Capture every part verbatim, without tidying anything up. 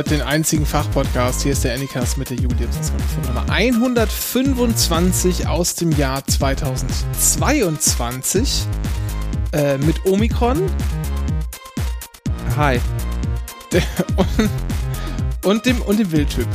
hört den einzigen Fachpodcast. Hier ist der Anycast mit der Jubiläumsausgabe Nummer hundertfünfundzwanzig aus dem Jahr zweitausendzweiundzwanzig äh, mit Omikron. Hi. Der, und, und, dem, und dem Wildtyp.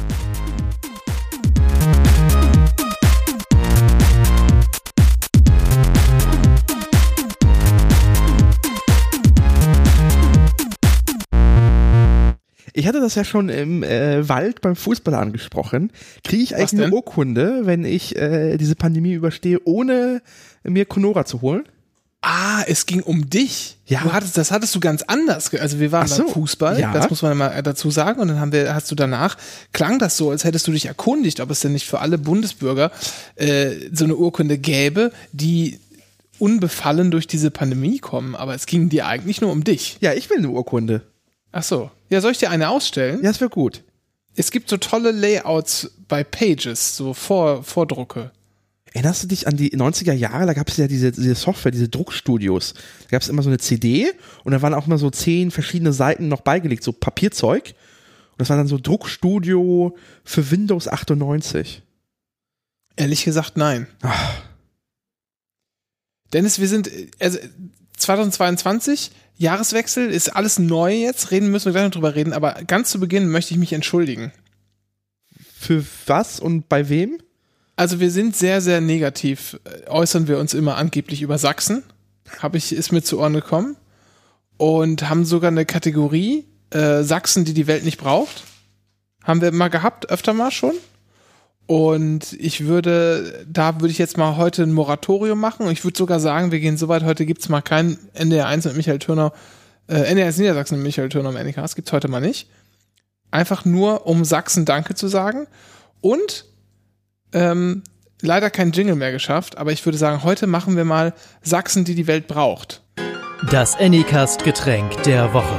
Ich hatte das ja schon im äh, Wald beim Fußball angesprochen. Kriege ich eigentlich eine Urkunde, wenn ich äh, diese Pandemie überstehe, ohne mir Conora zu holen? Ah, es ging um dich. Ja. Du hattest, das hattest du ganz anders. Also wir waren Ach so. beim Fußball, Ja. das muss man mal dazu sagen. Und dann haben wir, hast du danach, klang das so, als hättest du dich erkundigt, ob es denn nicht für alle Bundesbürger äh, so eine Urkunde gäbe, die unbefallen durch diese Pandemie kommen. Aber es ging dir eigentlich nur um dich. Ja, ich will eine Urkunde. Ach so. Ja, soll ich dir eine ausstellen? Ja, das wäre gut. Es gibt so tolle Layouts bei Pages, so Vor, Vordrucke. Erinnerst du dich an die neunziger Jahre? Da gab es ja diese, diese Software, diese Druckstudios. Da gab es immer so eine C D und da waren auch immer so zehn verschiedene Seiten noch beigelegt, so Papierzeug. Und das war dann so Druckstudio für Windows achtundneunzig. Ehrlich gesagt, nein. Ach. Dennis, wir sind, also zweitausendzweiundzwanzig, Jahreswechsel, ist alles neu jetzt, reden müssen wir gleich noch drüber reden, aber ganz zu Beginn möchte ich mich entschuldigen. Für was und bei wem? Also wir sind sehr, sehr negativ, äußern wir uns immer angeblich über Sachsen, habe ich, ist mir zu Ohren gekommen, und haben sogar eine Kategorie, äh, Sachsen, die die Welt nicht braucht, haben wir mal gehabt, öfter mal schon. Und ich würde, da würde ich jetzt mal heute ein Moratorium machen. Und ich würde sogar sagen, wir gehen so weit, heute gibt's mal kein N D R eins mit Michael Thürner, äh, N D R eins Niedersachsen mit Michael Thürner im N D K. Das gibt's heute mal nicht. Einfach nur, um Sachsen Danke zu sagen. Und ähm, leider kein Jingle mehr geschafft, aber ich würde sagen, heute machen wir mal Sachsen, die die Welt braucht. Das Anycast-Getränk der Woche.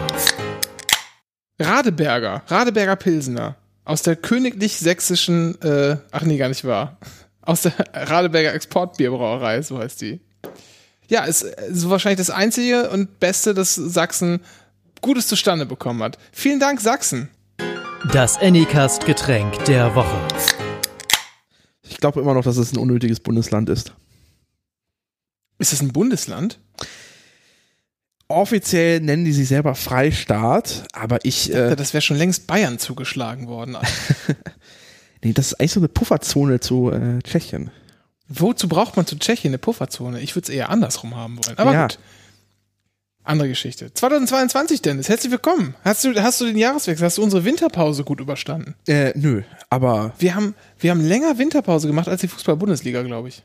Radeberger, Radeberger Pilsener. Aus der königlich-sächsischen, äh, ach nee, gar nicht wahr. Aus der Radeberger Exportbierbrauerei, so heißt die. Ja, ist so wahrscheinlich das einzige und beste, das Sachsen Gutes zustande bekommen hat. Vielen Dank, Sachsen. Das Anycast-Getränk der Woche. Ich glaube immer noch, dass es ein unnötiges Bundesland ist. Ist es ein Bundesland? Offiziell nennen die sich selber Freistaat, aber ich... Äh, das wäre schon längst Bayern zugeschlagen worden. nee, das ist eigentlich so eine Pufferzone zu äh, Tschechien. Wozu braucht man zu Tschechien eine Pufferzone? Ich würde es eher andersrum haben wollen. Aber ja. gut. Andere Geschichte. zweitausendzweiundzwanzig, Dennis, herzlich willkommen. Hast du, hast du den Jahreswechsel, hast du unsere Winterpause gut überstanden? Äh, nö, aber... Wir haben, wir haben länger Winterpause gemacht als die Fußball-Bundesliga, glaube ich.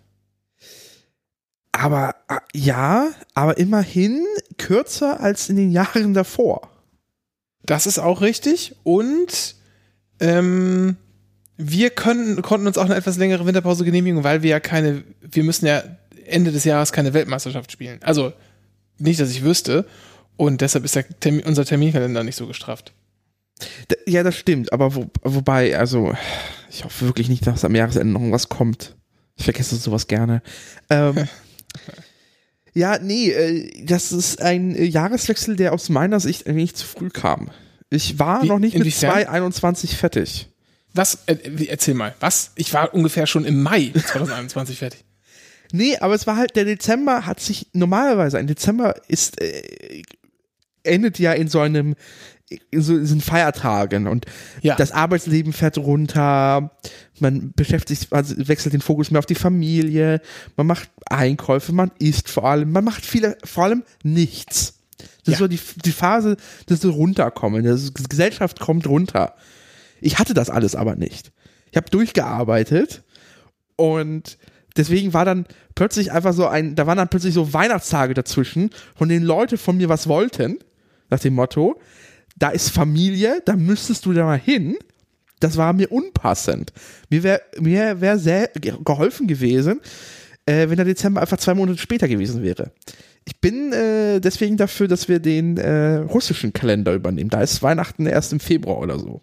Aber ja, aber immerhin kürzer als in den Jahren davor. Das ist auch richtig. Und ähm, wir können, konnten uns auch eine etwas längere Winterpause genehmigen, weil wir ja keine, wir müssen ja Ende des Jahres keine Weltmeisterschaft spielen. Also nicht, dass ich wüsste. Und deshalb ist der Termin, unser Terminkalender nicht so gestrafft. D- ja, das stimmt. Aber wo, wobei, also ich hoffe wirklich nicht, dass am Jahresende noch was kommt. Ich vergesse sowas gerne. Ähm, Ja, nee, äh, das ist ein äh, Jahreswechsel, der aus meiner Sicht ein wenig zu früh kam. Ich war Wie, noch nicht inwiefern? mit zweitausendeinundzwanzig fertig. Was? Äh, erzähl mal, was? Ich war ungefähr schon im Mai zweitausendeinundzwanzig fertig. Nee, aber es war halt, der Dezember hat sich, normalerweise, ein Dezember ist, äh, endet ja in so einem, in so in Feiertagen und Ja. das Arbeitsleben fährt runter, man beschäftigt sich, also wechselt den Fokus mehr auf die Familie, man macht Einkäufe, man isst vor allem, man macht viele, vor allem nichts. Das Ja. ist so die, die Phase, das so runterkommen, das, die Gesellschaft kommt runter. Ich hatte das alles aber nicht. Ich habe durchgearbeitet und deswegen war dann plötzlich einfach so ein, da waren dann plötzlich so Weihnachtstage dazwischen, von denen Leute von mir was wollten, nach dem Motto, da ist Familie, da müsstest du da mal hin. Das war mir unpassend. Mir wäre mir wär sehr geholfen gewesen, äh, wenn der Dezember einfach zwei Monate später gewesen wäre. Ich bin äh, deswegen dafür, dass wir den äh, russischen Kalender übernehmen. Da ist Weihnachten erst im Februar oder so.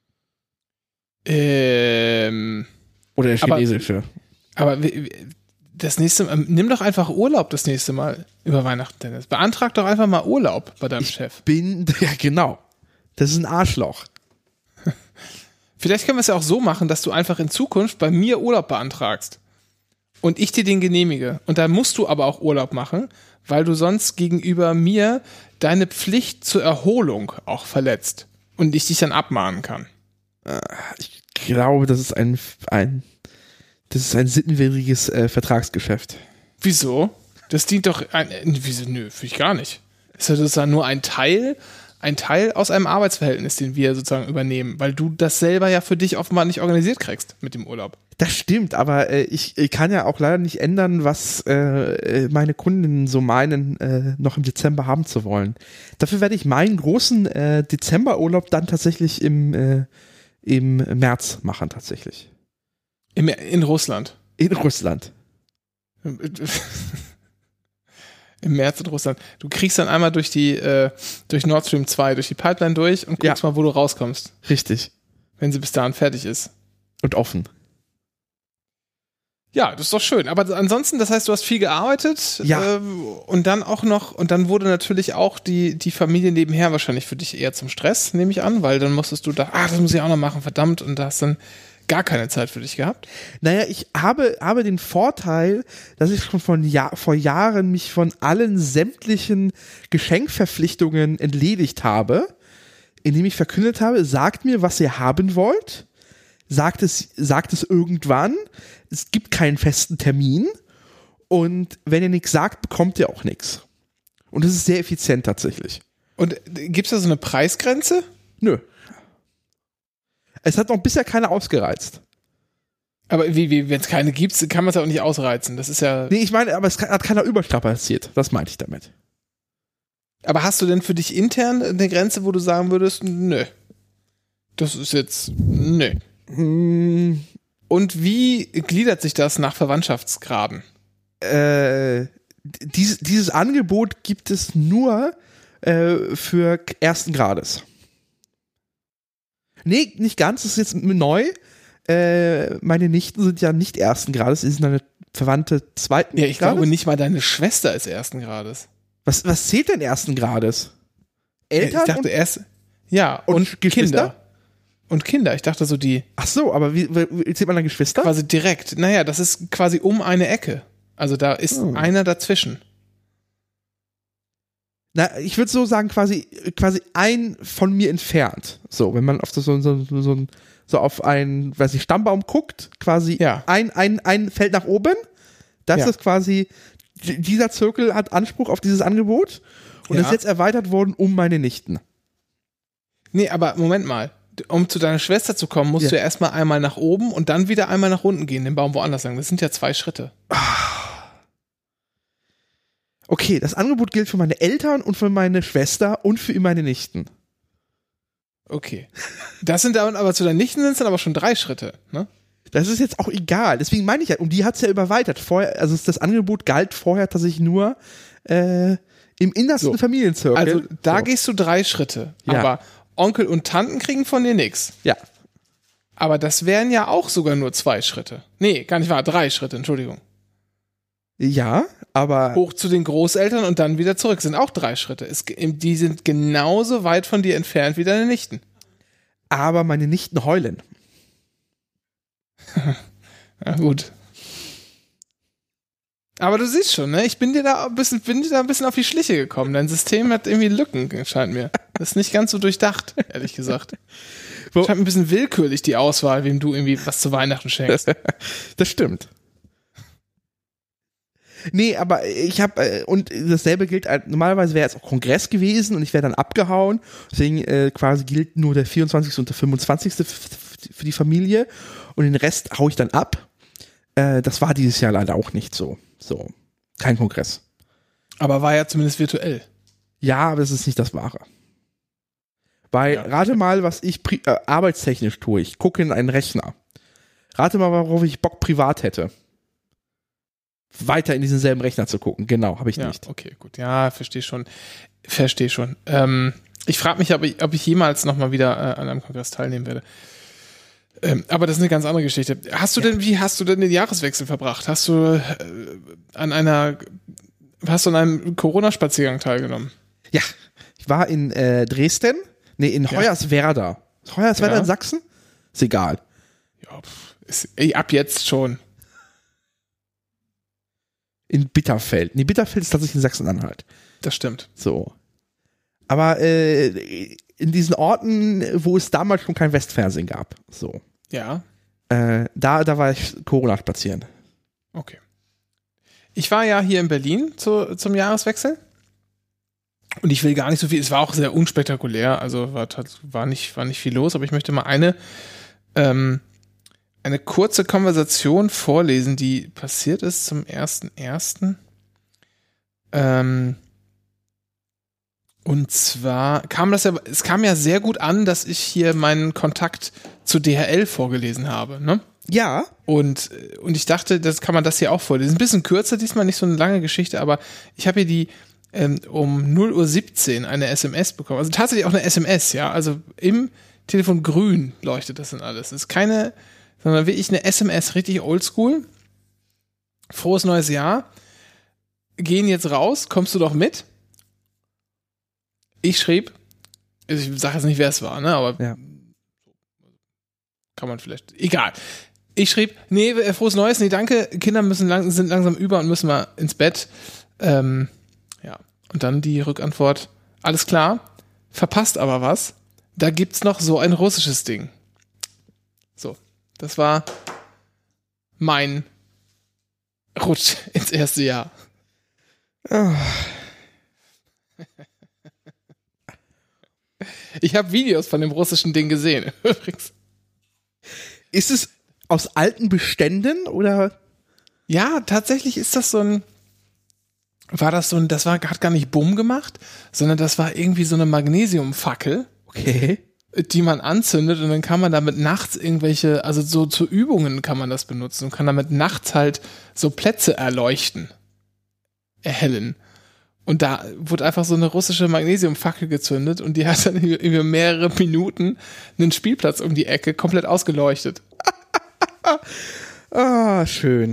Ähm, Oder der chinesische. Aber, aber das nächste Mal, nimm doch einfach Urlaub das nächste Mal über Weihnachten, Dennis. Beantrag doch einfach mal Urlaub bei deinem ich Chef. bin, ja genau. Das ist ein Arschloch. Vielleicht können wir es ja auch so machen, dass du einfach in Zukunft bei mir Urlaub beantragst und ich dir den genehmige. Und dann musst du aber auch Urlaub machen, weil du sonst gegenüber mir deine Pflicht zur Erholung auch verletzt und ich dich dann abmahnen kann. Ich glaube, das ist ein, ein, das ist ein sittenwidriges äh, Vertragsgeschäft. Wieso? Das dient doch, ein, wieso, nö, finde ich gar nicht. Ist ja sozusagen nur ein Teil, ein Teil aus einem Arbeitsverhältnis, den wir sozusagen übernehmen, weil du das selber ja für dich offenbar nicht organisiert kriegst mit dem Urlaub. Das stimmt, aber äh, ich, ich kann ja auch leider nicht ändern, was äh, meine Kundinnen so meinen, äh, noch im Dezember haben zu wollen. Dafür werde ich meinen großen äh, Dezemberurlaub dann tatsächlich im, äh, im März machen, tatsächlich. Im, in Russland? In Russland. Im März in Russland. Du kriegst dann einmal durch die äh, durch Nord Stream zwei, durch die Pipeline durch und guckst ja. mal, wo du rauskommst. Richtig. Wenn sie bis dahin fertig ist. Und offen. Ja, das ist doch schön. Aber ansonsten, das heißt, du hast viel gearbeitet ja. äh, und dann auch noch, und dann wurde natürlich auch die, die Familie nebenher wahrscheinlich für dich eher zum Stress, nehme ich an, weil dann musstest du da, ah, das muss ich auch noch machen, verdammt, und da hast dann gar keine Zeit für dich gehabt? Naja, ich habe, habe den Vorteil, dass ich schon von Jahr, vor Jahren mich von allen sämtlichen Geschenkverpflichtungen entledigt habe, indem ich verkündet habe, sagt mir, was ihr haben wollt, sagt es, sagt es irgendwann, es gibt keinen festen Termin und wenn ihr nichts sagt, bekommt ihr auch nichts. Und das ist sehr effizient tatsächlich. Und gibt es da so eine Preisgrenze? Nö. Es hat noch bisher keiner ausgereizt. Aber wie, wie wenn es keine gibt, kann man es ja auch nicht ausreizen. Das ist ja. Nee, ich meine, aber es hat keiner überstrapaziert. Das meinte ich damit. Aber hast du denn für dich intern eine Grenze, wo du sagen würdest, nö. Das ist jetzt, nö. Hm. Und wie gliedert sich das nach Verwandtschaftsgraden? Äh, dies, dieses Angebot gibt es nur äh, für ersten Grades. Nee, nicht ganz, das ist jetzt neu. Äh, meine Nichten sind ja nicht ersten Grades, sie sind eine Verwandte zweiten Grades. Ja, ich Grades. glaube nicht mal deine Schwester ist ersten Grades. Was, was zählt denn ersten Grades? Eltern? Ich dachte und, erst, ja, und, und Kinder. Und Kinder, ich dachte so die. Ach so, aber wie, wie zählt man dann Geschwister? Quasi direkt. Naja, das ist quasi um eine Ecke. Also da ist oh. einer dazwischen. Na, ich würde so sagen, quasi, quasi ein von mir entfernt. So, wenn man auf so, so, so, so, so auf einen, weiß ich, Stammbaum guckt, quasi ja. ein, ein, ein Feld nach oben. Das ja. ist quasi, dieser Zirkel hat Anspruch auf dieses Angebot und ja. ist jetzt erweitert worden um meine Nichten. Nee, aber Moment mal. Um zu deiner Schwester zu kommen, musst ja. du ja erstmal einmal nach oben und dann wieder einmal nach unten gehen, den Baum woanders lang. Das sind ja zwei Schritte. Okay, das Angebot gilt für meine Eltern und für meine Schwester und für meine Nichten. Okay. Das sind dann aber zu deinen Nichten sind es dann aber schon drei Schritte, ne? Das ist jetzt auch egal. Deswegen meine ich ja, um die hat es ja überweitert. Vorher, also das Angebot galt vorher tatsächlich nur äh, im innersten so. Familienzirkel. Also da so. gehst du drei Schritte. Ja. Aber Onkel und Tanten kriegen von dir nichts. Ja. Aber das wären ja auch sogar nur zwei Schritte. Nee, gar nicht wahr, drei Schritte, Entschuldigung. Ja, aber... Hoch zu den Großeltern und dann wieder zurück, sind auch drei Schritte. Es, die sind genauso weit von dir entfernt wie deine Nichten. Aber meine Nichten heulen. Na gut. Aber du siehst schon, ne? Ich bin dir da ein bisschen, bin dir da ein bisschen auf die Schliche gekommen. Dein System hat irgendwie Lücken, scheint mir. Das ist nicht ganz so durchdacht, ehrlich gesagt. Wo? Scheint ein bisschen willkürlich die Auswahl, wem du irgendwie was zu Weihnachten schenkst. Das stimmt. Nee, aber ich habe, und dasselbe gilt, normalerweise wäre es auch Kongress gewesen und ich wäre dann abgehauen. Deswegen äh, quasi gilt nur der vierundzwanzigste und der fünfundzwanzigste für die Familie und den Rest hau ich dann ab. Äh, das war dieses Jahr leider auch nicht so. So, kein Kongress. Aber war ja zumindest virtuell. Ja, aber es ist nicht das Wahre. Weil, ja. rate mal, was ich pri- äh, arbeitstechnisch tue. Ich gucke in einen Rechner. Rate mal, worauf ich Bock privat hätte. Weiter in diesen selben Rechner zu gucken. Genau, habe ich ja, nicht. Okay, gut. Ja, verstehe schon. Verstehe schon. Ähm, ich frage mich, ob ich, ob ich jemals nochmal wieder äh, an einem Kongress teilnehmen werde. Ähm, aber das ist eine ganz andere Geschichte. Hast du ja. denn, wie hast du denn den Jahreswechsel verbracht? Hast du äh, an einer, hast du an einem Corona-Spaziergang teilgenommen? Ja, ich war in äh, Dresden, nee, in Hoyerswerda. Ja. Hoyerswerda ja. in Sachsen? Ist egal. Ja, pff, ist, ey, ab jetzt schon. In Bitterfeld. Nee, Bitterfeld ist tatsächlich in Sachsen-Anhalt. Das stimmt. So. Aber äh, in diesen Orten, wo es damals schon kein Westfernsehen gab, so. Ja. Äh, da, da war ich Corona spazieren. Okay. Ich war ja hier in Berlin zu, zum Jahreswechsel. Und ich will gar nicht so viel, es war auch sehr unspektakulär, also war, war, nicht, war nicht viel los, aber ich möchte mal eine, ähm, eine kurze Konversation vorlesen, die passiert ist zum ersten ersten Ähm, und zwar kam das ja, es kam ja sehr gut an, dass ich hier meinen Kontakt zu D H L vorgelesen habe, ne? Ja. Und, und ich dachte, das kann man das hier auch vorlesen. Ein bisschen kürzer, diesmal nicht so eine lange Geschichte, aber ich habe hier die ähm, um null Uhr siebzehn eine S M S bekommen. Also tatsächlich auch eine S M S, ja. Also im Telefon grün leuchtet das dann alles. Es ist keine, sondern wirklich eine S M S, richtig oldschool. Frohes neues Jahr. Gehen jetzt raus, kommst du doch mit? Ich schrieb, ich sage jetzt nicht, wer es war, ne, aber Ja. kann man vielleicht, egal. Ich schrieb, nee, frohes Neues, nee, danke, Kinder müssen lang, sind langsam über und müssen mal ins Bett. Ähm, ja, und dann die Rückantwort, alles klar, verpasst aber was, da gibt's noch so ein russisches Ding. So, das war mein Rutsch ins erste Jahr. Oh. Ich habe Videos von dem russischen Ding gesehen, übrigens. Ist es aus alten Beständen oder? Ja, tatsächlich ist das so ein, war das so ein, das war, hat gar nicht Bumm gemacht, sondern das war irgendwie so eine Magnesiumfackel, Okay. die man anzündet und dann kann man damit nachts irgendwelche, also so zu Übungen kann man das benutzen und kann damit nachts halt so Plätze erleuchten, erhellen. Und da wurde einfach so eine russische Magnesiumfackel gezündet und die hat dann über mehrere Minuten einen Spielplatz um die Ecke komplett ausgeleuchtet. Ah, schön.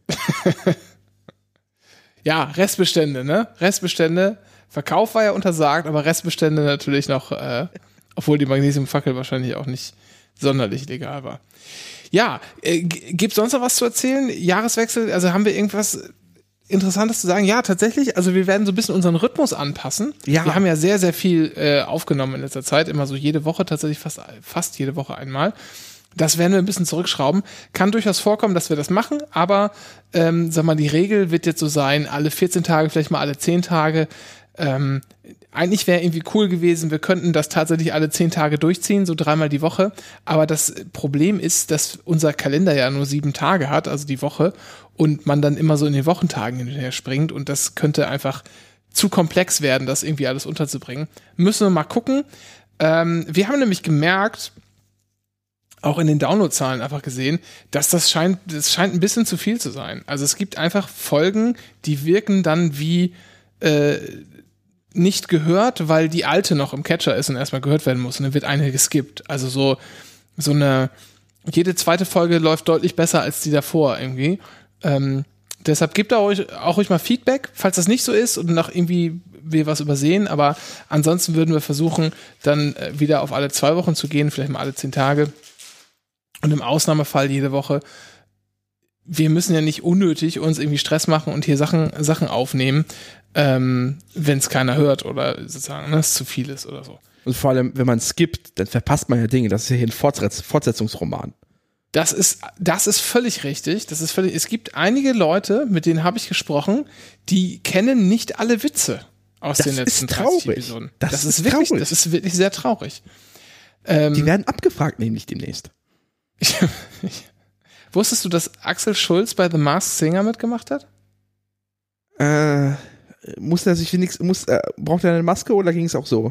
Ja, Restbestände, ne? Restbestände. Verkauf war ja untersagt, aber Restbestände natürlich noch, äh, obwohl die Magnesiumfackel wahrscheinlich auch nicht sonderlich legal war. Ja, äh, g- gibt's sonst noch was zu erzählen? Jahreswechsel, also haben wir irgendwas Interessantes zu sagen? Ja, tatsächlich, also wir werden so ein bisschen unseren Rhythmus anpassen. Ja. Wir haben ja sehr, sehr viel äh, aufgenommen in letzter Zeit, immer so jede Woche, tatsächlich fast, fast jede Woche einmal. Das werden wir ein bisschen zurückschrauben. Kann durchaus vorkommen, dass wir das machen, aber ähm, sag mal, die Regel wird jetzt so sein, alle vierzehn Tage, vielleicht mal alle zehn Tage. Ähm, eigentlich wäre irgendwie cool gewesen, wir könnten das tatsächlich alle zehn Tage durchziehen, so dreimal die Woche. Aber das Problem ist, dass unser Kalender ja nur sieben Tage hat, also die Woche, und man dann immer so in den Wochentagen hinterher springt und das könnte einfach zu komplex werden, das irgendwie alles unterzubringen. Müssen wir mal gucken. Ähm, wir haben nämlich gemerkt, auch in den Downloadzahlen einfach gesehen, dass das scheint, das scheint ein bisschen zu viel zu sein. Also es gibt einfach Folgen, die wirken dann wie äh, nicht gehört, weil die alte noch im Catcher ist und erstmal gehört werden muss und dann wird eine geskippt. Also so, so eine, jede zweite Folge läuft deutlich besser als die davor irgendwie. Ähm, deshalb gebt auch euch, auch euch mal Feedback, falls das nicht so ist und nach irgendwie wir was übersehen, aber ansonsten würden wir versuchen, dann äh, wieder auf alle zwei Wochen zu gehen, vielleicht mal alle zehn Tage. Und im Ausnahmefall jede Woche. Wir müssen ja nicht unnötig uns irgendwie Stress machen und hier Sachen, Sachen aufnehmen, ähm, wenn es keiner hört oder sozusagen, ne, es zu viel ist oder so. Und vor allem, wenn man skippt, dann verpasst man ja Dinge. Das ist ja hier ein Fortsetz- Fortsetzungsroman. Das ist, das ist völlig richtig. Das ist völlig, es gibt einige Leute, mit denen habe ich gesprochen, die kennen nicht alle Witze aus Das den letzten ist traurig. dreißig Episoden. Das Das, ist ist wirklich, traurig. das ist wirklich sehr traurig. Ähm, Die werden abgefragt, nämlich demnächst. Wusstest du, dass Axel Schulz bei The Masked Singer mitgemacht hat? Äh, muss er sich wenigstens, muss, äh, braucht er eine Maske oder ging es auch so?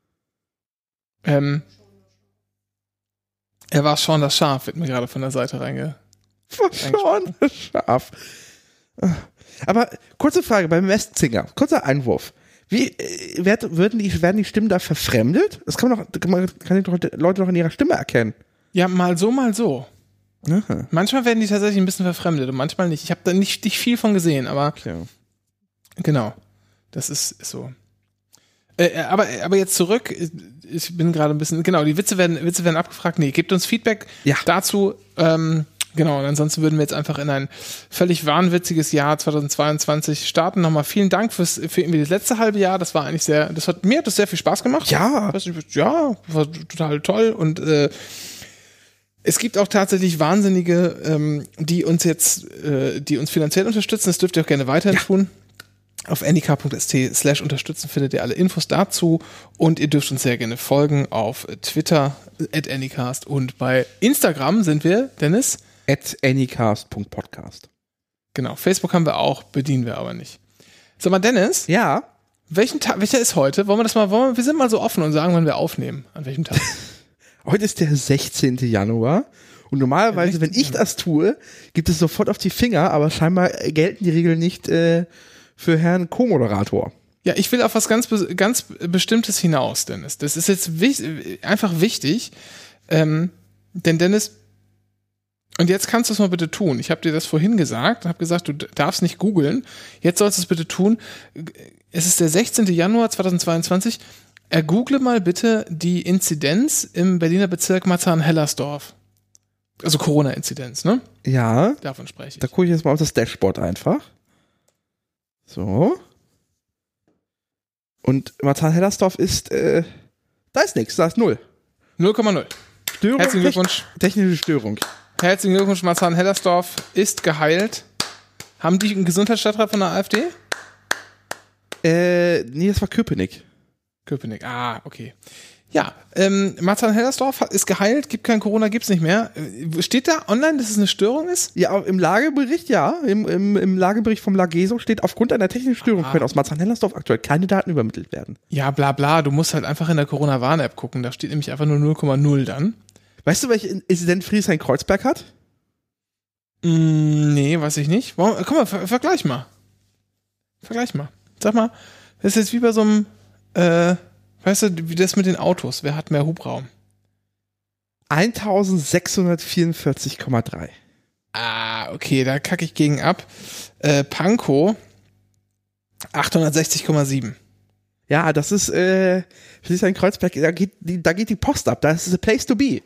Ähm, er war Sean das Schaf, wird mir gerade von der Seite reinge... Schon scharf. Aber kurze Frage beim Masked-Singer, kurzer Einwurf. Wie äh, werd, würden die, werden die Stimmen da verfremdet? Das kann man doch, kann, man, kann die Leute doch in ihrer Stimme erkennen. Ja, mal so, mal so. Aha. Manchmal werden die tatsächlich ein bisschen verfremdet und manchmal nicht. Ich habe da nicht, nicht viel von gesehen, aber Okay. genau. Das ist, ist so. Äh, aber, aber jetzt zurück, ich bin gerade ein bisschen, genau, die Witze werden, Witze werden abgefragt. Nee, gebt uns Feedback Ja. dazu. Ähm, genau, und ansonsten würden wir jetzt einfach in ein völlig wahnwitziges Jahr zweitausendzweiundzwanzig starten. Nochmal vielen Dank fürs, für irgendwie das letzte halbe Jahr. Das war eigentlich sehr, das hat, mir hat das sehr viel Spaß gemacht. Ja. Weiß nicht, ja, war total toll und äh, es gibt auch tatsächlich Wahnsinnige, ähm, die uns jetzt, äh, die uns finanziell unterstützen. Das dürft ihr auch gerne weiterhin ja. tun. Auf anycar.st slash unterstützen findet ihr alle Infos dazu und ihr dürft uns sehr gerne folgen auf Twitter at anycast und bei Instagram sind wir, Dennis? at anycast punkt podcast. Genau, Facebook haben wir auch, bedienen wir aber nicht. Sag mal, Dennis? Ja? Welchen Tag, welcher ist heute? Wollen wir das mal, wollen wir, wir sind mal so offen und sagen, wann wir aufnehmen. An welchem Tag? Heute ist der sechzehnte Januar und normalerweise, wenn ich das tue, gibt es sofort auf die Finger, aber scheinbar gelten die Regeln nicht äh, für Herrn Co-Moderator. Ja, ich will auf was ganz, ganz Bestimmtes hinaus, Dennis. Das ist jetzt wich- einfach wichtig, ähm, denn Dennis, und jetzt kannst du es mal bitte tun. Ich habe dir das vorhin gesagt und habe gesagt, du darfst nicht googeln. Jetzt sollst du es bitte tun. Es ist der sechzehnte Januar zweitausendzweiundzwanzig. Er google mal bitte die Inzidenz im Berliner Bezirk Marzahn-Hellersdorf. Also Corona-Inzidenz, ne? Ja. Davon spreche ich. Da gucke ich jetzt mal auf das Dashboard einfach. So. Und Marzahn-Hellersdorf ist, äh, da ist nichts, da ist null. null Komma null. Störung, Herzlichen Glückwunsch. Technische Störung. Herzlichen Glückwunsch, Marzahn-Hellersdorf ist geheilt. Haben die einen Gesundheitsstadtrat von der AfD? Äh, nee, das war Köpenick. Köpenick, ah, okay. Ja, ähm, Marzahn-Hellersdorf ist geheilt, gibt kein Corona, gibt's nicht mehr. Steht da online, dass es eine Störung ist? Ja, im Lagebericht, ja. Im, im, im Lagebericht vom Lageso steht, aufgrund einer technischen Störung Aha. können aus Marzahn-Hellersdorf aktuell keine Daten übermittelt werden. Ja, bla bla, du musst halt einfach in der Corona-Warn-App gucken, da steht nämlich einfach nur null Komma null dann. Weißt du, welche Inzidenz Friedrichshain-Kreuzberg hat? Mm, nee, weiß ich nicht. Warum, komm mal, ver- vergleich mal. Vergleich mal. Sag mal, das ist jetzt wie bei so einem, äh, weißt du, wie das mit den Autos, wer hat mehr Hubraum? eintausendsechshundertvierundvierzig Komma drei. Ah, okay, da kacke ich gegen ab. Äh, Pankow achthundertsechzig Komma sieben. Ja, das ist, äh, Friedrichshain-Kreuzberg, da geht, die, da geht die Post ab. Das ist a place to be.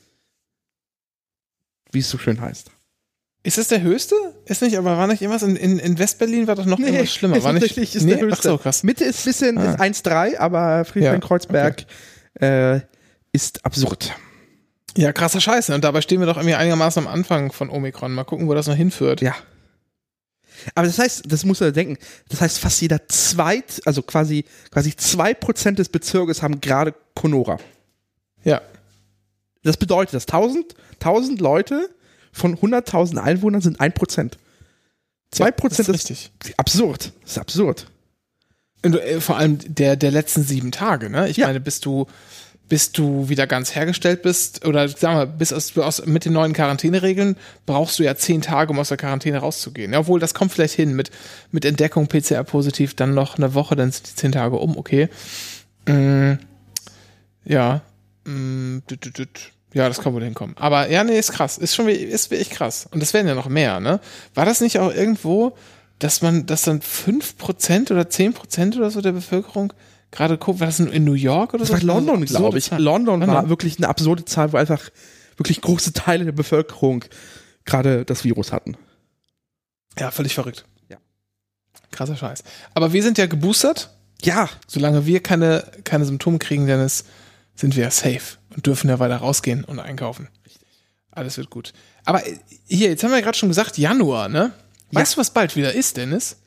Wie es so schön heißt. Ist das der höchste? Ist nicht, aber war nicht irgendwas in, in, in Westberlin war doch noch irgendwas schlimmer. ist War nicht, tatsächlich ist nee? der höchste. Ach so, krass. Mitte ist ein bisschen Ah. ist eins Komma drei, aber Friedrichshain-Kreuzberg äh, ist absurd. Ja, krasser Scheiße. Und dabei stehen wir doch irgendwie einigermaßen am Anfang von Omikron. Mal gucken, wo das noch hinführt. Ja. Aber das heißt, das muss er denken, das heißt, fast jeder zweit, also quasi, quasi zwei Prozent des Bezirkes haben gerade Conora. Ja. Das bedeutet, dass tausend, tausend Leute von hunderttausend Einwohnern sind ein Prozent. zwei Prozent ja, das ist, ist richtig. absurd. Das ist absurd. Und, äh, vor allem der, der letzten sieben Tage, ne? Ich Ja. meine, bis du, bis du wieder ganz hergestellt bist, oder sagen wir, bis aus, aus, mit den neuen Quarantäneregeln brauchst du ja zehn Tage, um aus der Quarantäne rauszugehen. Ja, obwohl, das kommt vielleicht hin mit, mit Entdeckung P C R-positiv, dann noch eine Woche, dann sind die zehn Tage um, okay. Mm, ja. Mm, düt, düt, düt. Ja, das kann wohl hinkommen. Aber ja, nee, ist krass. Ist schon ist wirklich krass. Und das werden ja noch mehr, ne? War das nicht auch irgendwo, dass man, dass dann fünf Prozent oder zehn Prozent oder so der Bevölkerung gerade guckt, war das in New York oder Das so? war London, Absurde glaube ich. Zahl. London war London. wirklich eine absurde Zahl, wo einfach wirklich große Teile der Bevölkerung gerade das Virus hatten. Ja, völlig verrückt. Ja. Krasser Scheiß. Aber wir sind ja geboostert. Ja. Solange wir keine, keine Symptome kriegen, Dennis, sind wir ja safe und dürfen ja weiter rausgehen und einkaufen. Richtig. Alles wird gut. Aber hier, jetzt haben wir ja gerade schon gesagt, Januar, ne? Weißt Ja. du, was bald wieder ist, Dennis?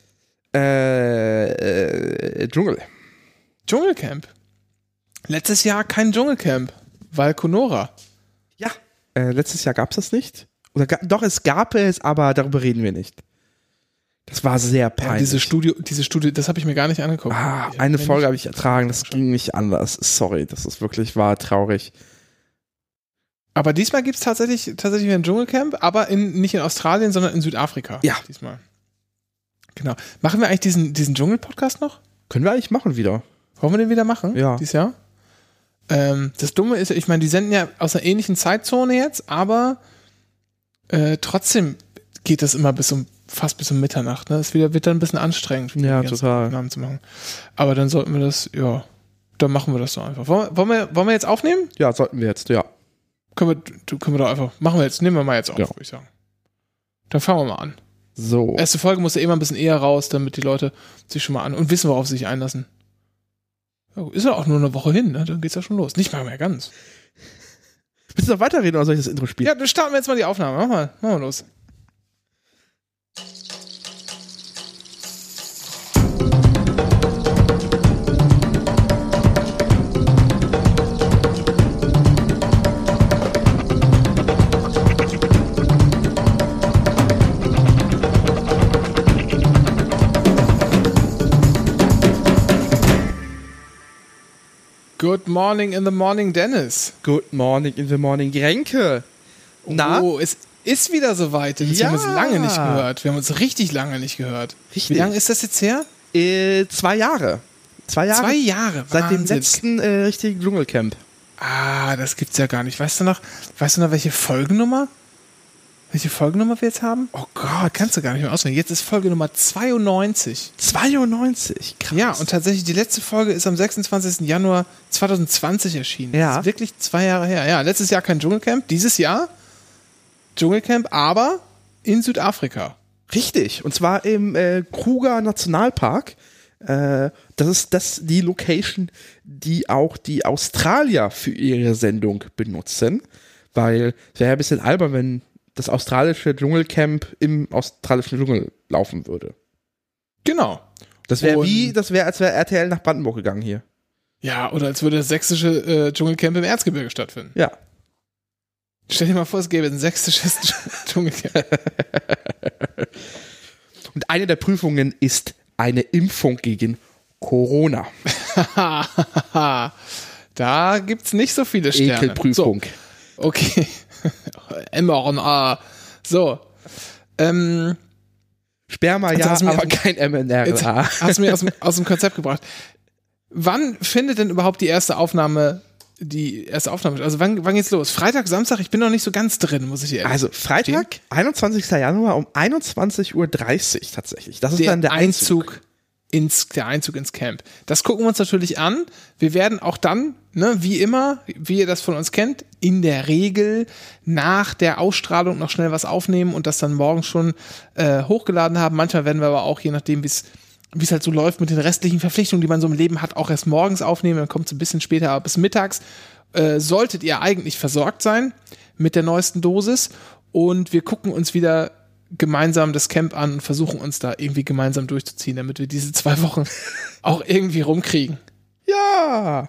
Äh, äh, Dschungel. Dschungelcamp. Letztes Jahr kein Dschungelcamp, weil Conora. Ja. Äh, letztes Jahr gab es das nicht. Oder ga- doch, es gab es, aber darüber reden wir nicht. Das war sehr Ja, peinlich. diese Studio, diese Studio, das habe ich mir gar nicht angeguckt. ah, Ich eine hab mir Folge nicht- habe ich ertragen, das ging nicht anders. Sorry, das ist wirklich, war traurig. Aber diesmal gibt es tatsächlich, tatsächlich wieder ein Dschungelcamp, aber in, nicht in Australien, sondern in Südafrika. Ja. Diesmal. Genau. Machen wir eigentlich diesen, diesen Dschungel-Podcast noch? Können wir eigentlich machen wieder. Wollen wir den wieder machen? Ja. Dieses Jahr? Ähm, das Dumme ist, ich meine, die senden ja aus einer ähnlichen Zeitzone jetzt, aber äh, trotzdem geht das immer bis um fast bis um Mitternacht. Ne? Es wird, wird dann ein bisschen anstrengend, Ja, die ganzen total. Aufnahmen zu machen. Aber dann sollten wir das, ja, Dann machen wir das doch einfach. Wollen wir, wollen wir, wollen wir jetzt aufnehmen? Ja, sollten wir jetzt, ja. Können wir, du, können wir doch einfach, machen wir jetzt, nehmen wir mal jetzt auf, Ja. würde ich sagen. Dann fangen wir mal an. So. Erste Folge muss ja immer ein bisschen eher raus, damit die Leute sich schon mal an und wissen, worauf sie sich einlassen. Ja, ist ja auch nur eine Woche hin, ne? Dann geht's ja schon los. Nicht mal mehr ganz. Willst du noch weiterreden oder soll ich das Intro spielen? Ja, dann starten wir jetzt mal die Aufnahme. Mach mal, mach mal los. Good morning in the morning, Dennis. Good morning in the morning, Renke. Na? Oh, es ist wieder soweit. Dennis. Ja. Wir haben uns lange nicht gehört. Wir haben uns richtig lange nicht gehört. Richtig. Wie lange ist das jetzt her? Äh, zwei Jahre. Zwei Jahre. Zwei Jahre. Seit dem Wahnsinn. letzten äh, richtigen Dschungelcamp. Ah, das gibt's ja gar nicht. Weißt du noch, weißt du noch, welche Folgennummer? Welche Folgennummer wir jetzt haben? Oh Gott, kannst du gar nicht mehr auswendig. Jetzt ist Folge Nummer zweiundneunzig. zweiundneunzig. Krass. Ja, und tatsächlich, die letzte Folge ist am sechsundzwanzigsten Januar zweitausendzwanzig erschienen. Ja. Das ist wirklich zwei Jahre her. Ja, letztes Jahr kein Dschungelcamp, dieses Jahr Dschungelcamp, aber in Südafrika. Richtig. Und zwar im äh, Kruger Nationalpark. Äh, das ist das die Location, die auch die Australier für ihre Sendung benutzen. Weil es wäre ja ein bisschen albern, wenn das australische Dschungelcamp im australischen Dschungel laufen würde. Genau. Das wäre Und- wie, das wäre, als wäre R T L nach Brandenburg gegangen hier. Ja, oder als würde das sächsische äh, Dschungelcamp im Erzgebirge stattfinden. Ja. Stell dir mal vor, es gäbe ein sächsisches Dschungelcamp. Und eine der Prüfungen ist eine Impfung gegen Corona. Da gibt's nicht so viele Sterne. Ekelprüfung. So, okay. mRNA. So. Ähm, Sperma Jetzt ja, hast du mir aber aus dem- kein jetzt mRNA. hast du mir aus dem, aus dem Konzept gebracht. Wann findet denn überhaupt die erste Aufnahme, die erste Aufnahme? Also wann, wann geht's los? Freitag, Samstag? Ich bin noch nicht so ganz drin, muss ich dir ehrlich Also Freitag, einundzwanzigsten Januar um einundzwanzig Uhr dreißig tatsächlich. Das ist der dann der Einzug. Einzug ins der Einzug ins Camp. Das gucken wir uns natürlich an. Wir werden auch dann, ne, wie immer, wie ihr das von uns kennt, in der Regel nach der Ausstrahlung noch schnell was aufnehmen und das dann morgen schon äh, hochgeladen haben. Manchmal werden wir aber auch, je nachdem, wie es wie es halt so läuft mit den restlichen Verpflichtungen, die man so im Leben hat, auch erst morgens aufnehmen. Dann kommt es ein bisschen später, aber bis mittags äh, solltet ihr eigentlich versorgt sein mit der neuesten Dosis und wir gucken uns wieder gemeinsam das Camp an und versuchen uns da irgendwie gemeinsam durchzuziehen, damit wir diese zwei Wochen auch irgendwie rumkriegen. Ja.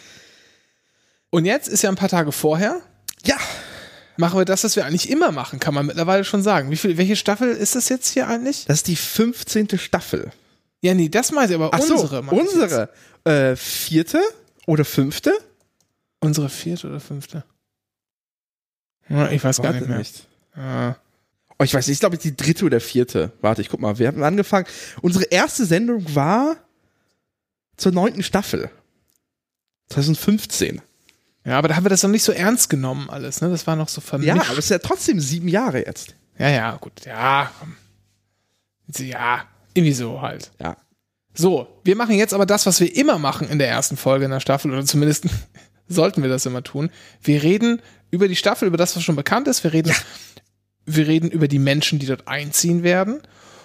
Und jetzt ist ja ein paar Tage vorher, Ja. machen wir das, was wir eigentlich immer machen, kann man mittlerweile schon sagen. Wie viel, welche Staffel ist das jetzt hier eigentlich? Das ist die fünfzehnte Staffel. Ja, nee, das meinte ich, aber Ach so, unsere. meine ich unsere. Äh, vierte oder fünfte? jetzt. Unsere vierte oder fünfte? Ja, ich weiß gar Warte nicht mehr. nicht. Ah. Oh, ich weiß nicht, ich glaube, die dritte oder vierte. Warte, ich guck mal. Wir haben angefangen. Unsere erste Sendung war zur neunten Staffel. zwanzig fünfzehn. Ja, aber da haben wir das noch nicht so ernst genommen alles, ne? Das war noch so vermischt. Ja, aber es ist ja trotzdem sieben Jahre jetzt. Ja, ja, gut. Ja, komm. Ja, irgendwie so halt. Ja. So, wir machen jetzt aber das, was wir immer machen in der ersten Folge in der Staffel, oder zumindest sollten wir das immer tun. Wir reden über die Staffel, über das, was schon bekannt ist. Wir reden, wir reden über die Menschen, die dort einziehen werden.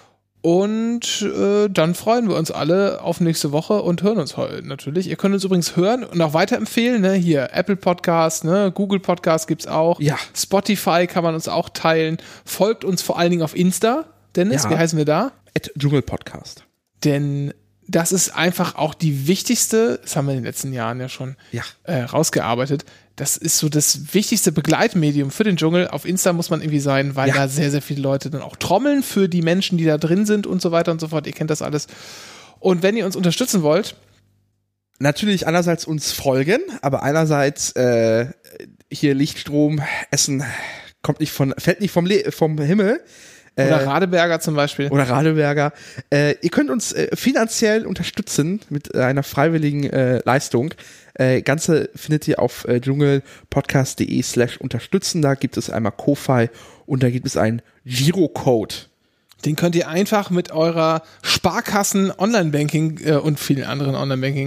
Und äh, dann freuen wir uns alle auf nächste Woche und hören uns heute natürlich. Ihr könnt uns übrigens hören und auch weiterempfehlen. Ne? Hier Apple Podcast, ne? Google Podcast gibt's auch. Ja. Spotify kann man uns auch teilen. Folgt uns vor allen Dingen auf Insta. Dennis, Ja. wie heißen wir da? At Dschungelpodcast. Denn das ist einfach auch die wichtigste, das haben wir in den letzten Jahren ja schon Ja. äh, rausgearbeitet, das ist so das wichtigste Begleitmedium für den Dschungel. Auf Insta muss man irgendwie sein, weil Ja. da sehr, sehr viele Leute dann auch trommeln für die Menschen, die da drin sind und so weiter und so fort. Ihr kennt das alles. Und wenn ihr uns unterstützen wollt, Natürlich einerseits uns folgen, aber einerseits äh, hier Lichtstrom, Essen kommt nicht von, fällt nicht vom, Le vom Himmel. Äh, oder Radeberger zum Beispiel, oder Radeberger. Äh, ihr könnt uns äh, finanziell unterstützen mit äh, einer freiwilligen äh, Leistung. Äh, Ganze findet ihr auf äh, dschungelpodcast.de slash unterstützen. Da gibt es einmal Ko-Fi und da gibt es einen Girocode. den könnt ihr einfach mit eurer Sparkassen Online-Banking äh, und vielen anderen Online-Banking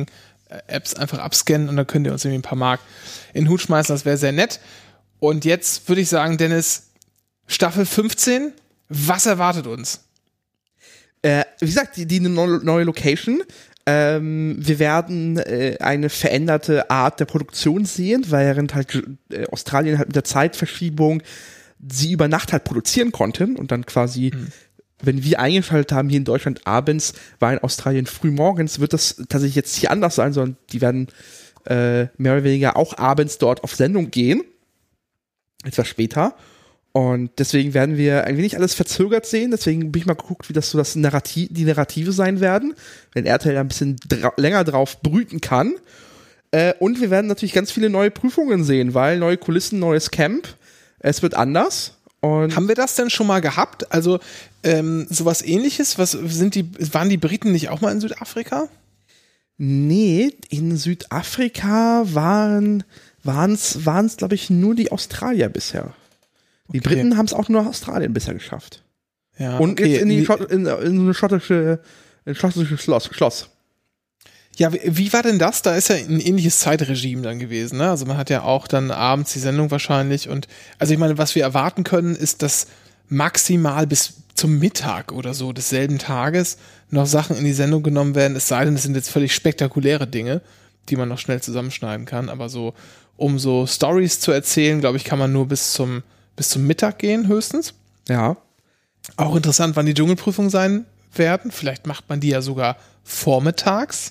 Apps einfach abscannen und dann könnt ihr uns irgendwie ein paar Mark in den Hut schmeißen, das wäre sehr nett. Und jetzt würde ich sagen, Dennis, Staffel fünfzehn, was erwartet uns? Äh, wie gesagt, die, die neue Location. Ähm, wir werden äh, eine veränderte Art der Produktion sehen, während halt äh, Australien halt mit der Zeitverschiebung sie über Nacht halt produzieren konnten und dann quasi, mhm. wenn wir eingeschaltet haben hier in Deutschland abends, war in Australien früh morgens, wird das tatsächlich jetzt hier anders sein, sondern die werden äh, mehr oder weniger auch abends dort auf Sendung gehen, etwas später. Und deswegen werden wir ein wenig alles verzögert sehen. Deswegen bin ich mal geguckt, wie das so das Narrativ, die Narrative sein werden, wenn R T L ein bisschen dra- länger drauf brüten kann. Äh, und wir werden natürlich ganz viele neue Prüfungen sehen, weil neue Kulissen, neues Camp. Es wird anders. Und haben wir das denn schon mal gehabt? Also ähm, sowas Ähnliches? Was sind die? Waren die Briten nicht auch mal in Südafrika? Nee, in Südafrika waren waren's waren's glaube ich nur die Australier bisher. Die Okay. Briten haben es auch nur nach Australien bisher geschafft. Ja, Und okay. jetzt in, die Wie- Schott, in, in so eine schottische, ein schottisches Schloss. Schloss. Ja, wie, wie war denn das? Da ist ja ein ähnliches Zeitregime dann gewesen, ne? Also man hat ja auch dann abends die Sendung wahrscheinlich und also ich meine, was wir erwarten können, ist, dass maximal bis zum Mittag oder so desselben Tages noch Sachen in die Sendung genommen werden, es sei denn, es sind jetzt völlig spektakuläre Dinge, die man noch schnell zusammenschneiden kann, aber so, um so Stories zu erzählen, glaube ich, kann man nur bis zum, bis zum Mittag gehen, höchstens. Ja. Auch interessant, wann die Dschungelprüfungen sein werden. Vielleicht macht man die ja sogar vormittags.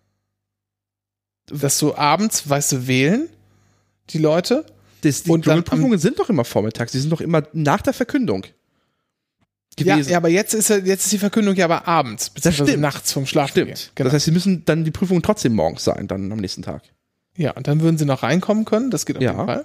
Dass so abends, weißt du, wählen die Leute. Das, die Und dann Dschungelprüfungen sind doch immer vormittags. Die sind doch immer nach der Verkündung Ja, gewesen. ja, aber jetzt ist, ja- jetzt ist die Verkündung ja aber abends, beziehungsweise stimmt. nachts vom Schlafen. Stimmt. Genau. Das heißt, sie müssen dann die Prüfungen trotzdem morgens sein, dann am nächsten Tag. Ja, und dann würden sie noch reinkommen können, das geht auf Ja. jeden Fall.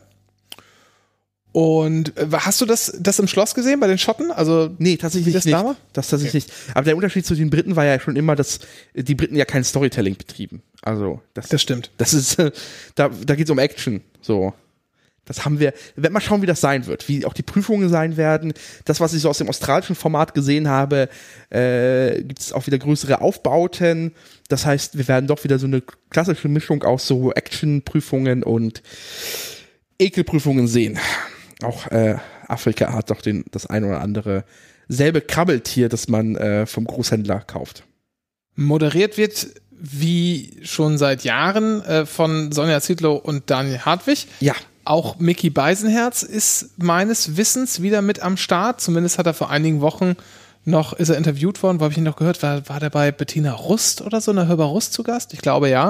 Und äh, hast du das, das im Schloss gesehen bei den Schotten? Also Nee, tatsächlich Wie das nicht. da war? Das tatsächlich nicht. Aber der Unterschied zu den Briten war ja schon immer, dass die Briten ja kein Storytelling betrieben. Also, das, das stimmt. das ist, äh, da, da geht's um Action. So. Das haben wir, wir werden mal schauen, wie das sein wird, wie auch die Prüfungen sein werden. Das, was ich so aus dem australischen Format gesehen habe, äh, gibt es auch wieder größere Aufbauten. Das heißt, wir werden doch wieder so eine klassische Mischung aus so Action-Prüfungen und Ekelprüfungen sehen. Auch äh, Afrika hat doch den, das ein oder andere selbe Krabbeltier, das man äh, vom Großhändler kauft. Moderiert wird wie schon seit Jahren äh, von Sonja Zietlow und Daniel Hartwig. Ja. Auch Micky Beisenherz ist meines Wissens wieder mit am Start. Zumindest hat er vor einigen Wochen noch, ist er interviewt worden, wo habe ich ihn noch gehört, war, war der bei Bettina Rust oder so, eine Hörbar Rust zu Gast? Ich glaube ja.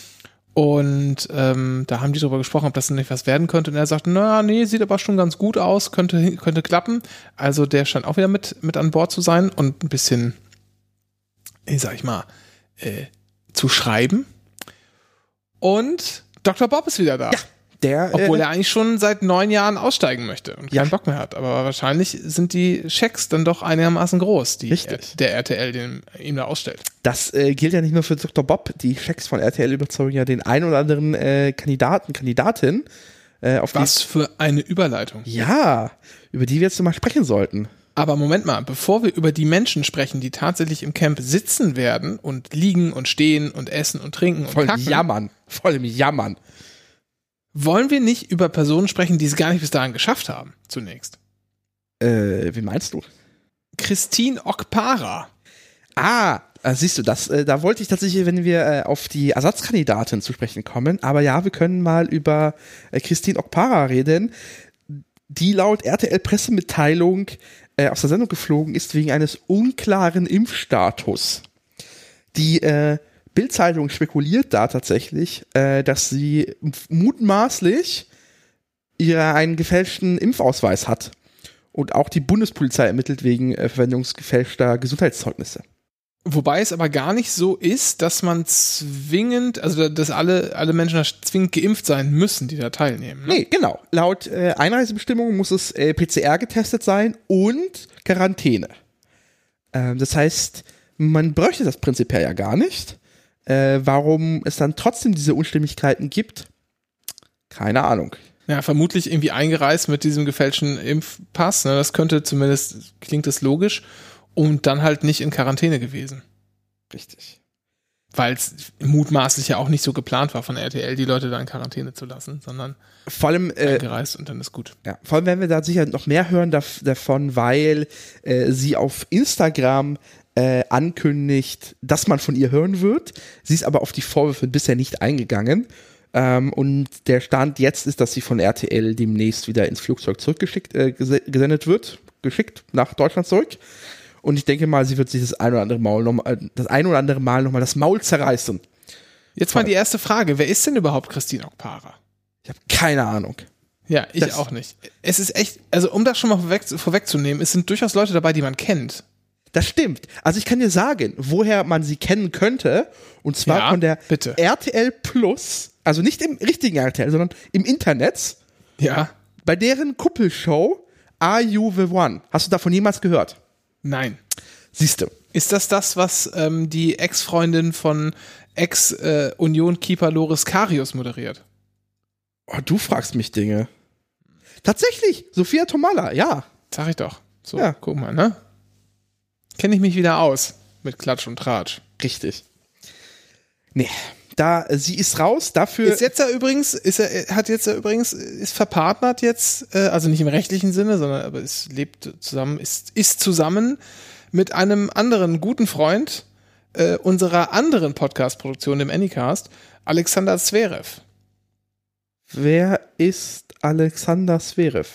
Und ähm, da haben die darüber gesprochen, ob das nicht was werden könnte. Und er sagte, naja, nee, sieht aber schon ganz gut aus, könnte, könnte klappen. Also der scheint auch wieder mit, mit an Bord zu sein und ein bisschen, ich sag ich mal, äh, zu schreiben. Und Doktor Bob ist wieder da. Ja. Der, Obwohl äh, er eigentlich schon seit neun Jahren aussteigen möchte und Ja. keinen Bock mehr hat. Aber wahrscheinlich sind die Schecks dann doch einigermaßen groß, die Richtig. der R T L den, ihm da ausstellt. Das äh, gilt ja nicht nur für Doktor Bob. Die Checks von R T L überzeugen ja den ein oder anderen äh, Kandidaten, Kandidatin. Äh, auf Was für eine Überleitung. Die, ja, über die wir jetzt mal sprechen sollten. Aber Moment mal, bevor wir über die Menschen sprechen, die tatsächlich im Camp sitzen werden und liegen und stehen und essen und trinken und Voll im kacken, Jammern. Voll im Jammern. wollen wir nicht über Personen sprechen, die es gar nicht bis dahin geschafft haben, zunächst. Äh, wie meinst du? Christine Okpara. Ah, äh, siehst du, das, äh, da wollte ich tatsächlich, wenn wir äh, auf die Ersatzkandidatin zu sprechen kommen, aber ja, wir können mal über äh, Christine Okpara reden, die laut R T L-Pressemitteilung äh, aus der Sendung geflogen ist wegen eines unklaren Impfstatus. Die äh, Bild-Zeitung spekuliert da tatsächlich, äh, dass sie mutmaßlich ihre einen gefälschten Impfausweis hat. Und auch die Bundespolizei ermittelt wegen äh, Verwendung gefälschter Gesundheitszeugnisse. Wobei es aber gar nicht so ist, dass man zwingend, also dass alle, alle Menschen zwingend geimpft sein müssen, die da teilnehmen. Ne? Nee, genau. Laut äh, Einreisebestimmungen muss es äh, P C R getestet sein und Quarantäne. Ähm, das heißt, man bräuchte das prinzipiell ja gar nicht. Äh, warum es dann trotzdem diese Unstimmigkeiten gibt, keine Ahnung. Ja, vermutlich irgendwie eingereist mit diesem gefälschten Impfpass. Ne? Das könnte zumindest, klingt das logisch. Und dann halt nicht in Quarantäne gewesen. Richtig. Weil es mutmaßlich ja auch nicht so geplant war von R T L, die Leute da in Quarantäne zu lassen, sondern vor allem äh, eingereist und dann ist gut. Ja, vor allem werden wir da sicher noch mehr hören dav- davon, weil äh, sie auf Instagram äh, ankündigt, dass man von ihr hören wird. Sie ist aber auf die Vorwürfe bisher nicht eingegangen. Ähm, und der Stand jetzt ist, dass sie von R T L demnächst wieder ins Flugzeug zurückgeschickt, äh, ges- gesendet wird, geschickt nach Deutschland zurück. Und ich denke mal, sie wird sich das ein oder andere Mal noch mal, das ein oder andere Mal nochmal das Maul zerreißen. Jetzt mal die erste Frage. Wer ist denn überhaupt Christine Okpara? Ich habe keine Ahnung. Ja, ich Das- auch nicht. Es ist echt, also um das schon mal vorweg, vorwegzunehmen, es sind durchaus Leute dabei, die man kennt. Das stimmt. Also ich kann dir sagen, woher man sie kennen könnte. Und zwar Ja, von der bitte. R T L Plus. Also nicht im richtigen R T L, sondern im Internet. Ja? Bei deren Kuppelshow Are You the One? Hast du davon jemals gehört? Nein. Siehst du. Ist das das, was ähm, die Ex-Freundin von Ex-Union-Keeper Loris Karius moderiert? Oh, du fragst mich Dinge. Tatsächlich, Sophia Tomalla, ja. Sag ich doch. So, Ja. guck mal, ne? Kenne ich mich wieder aus mit Klatsch und Tratsch. Richtig. Nee, da, äh, sie ist raus, dafür. Ist jetzt ja übrigens, ist er, hat jetzt ja übrigens, ist verpartnert jetzt, äh, also nicht im rechtlichen Sinne, sondern aber es lebt zusammen, ist, ist zusammen mit einem anderen guten Freund äh, unserer anderen Podcast-Produktion, dem Anycast, Alexander Zverev. Wer ist Alexander Zverev?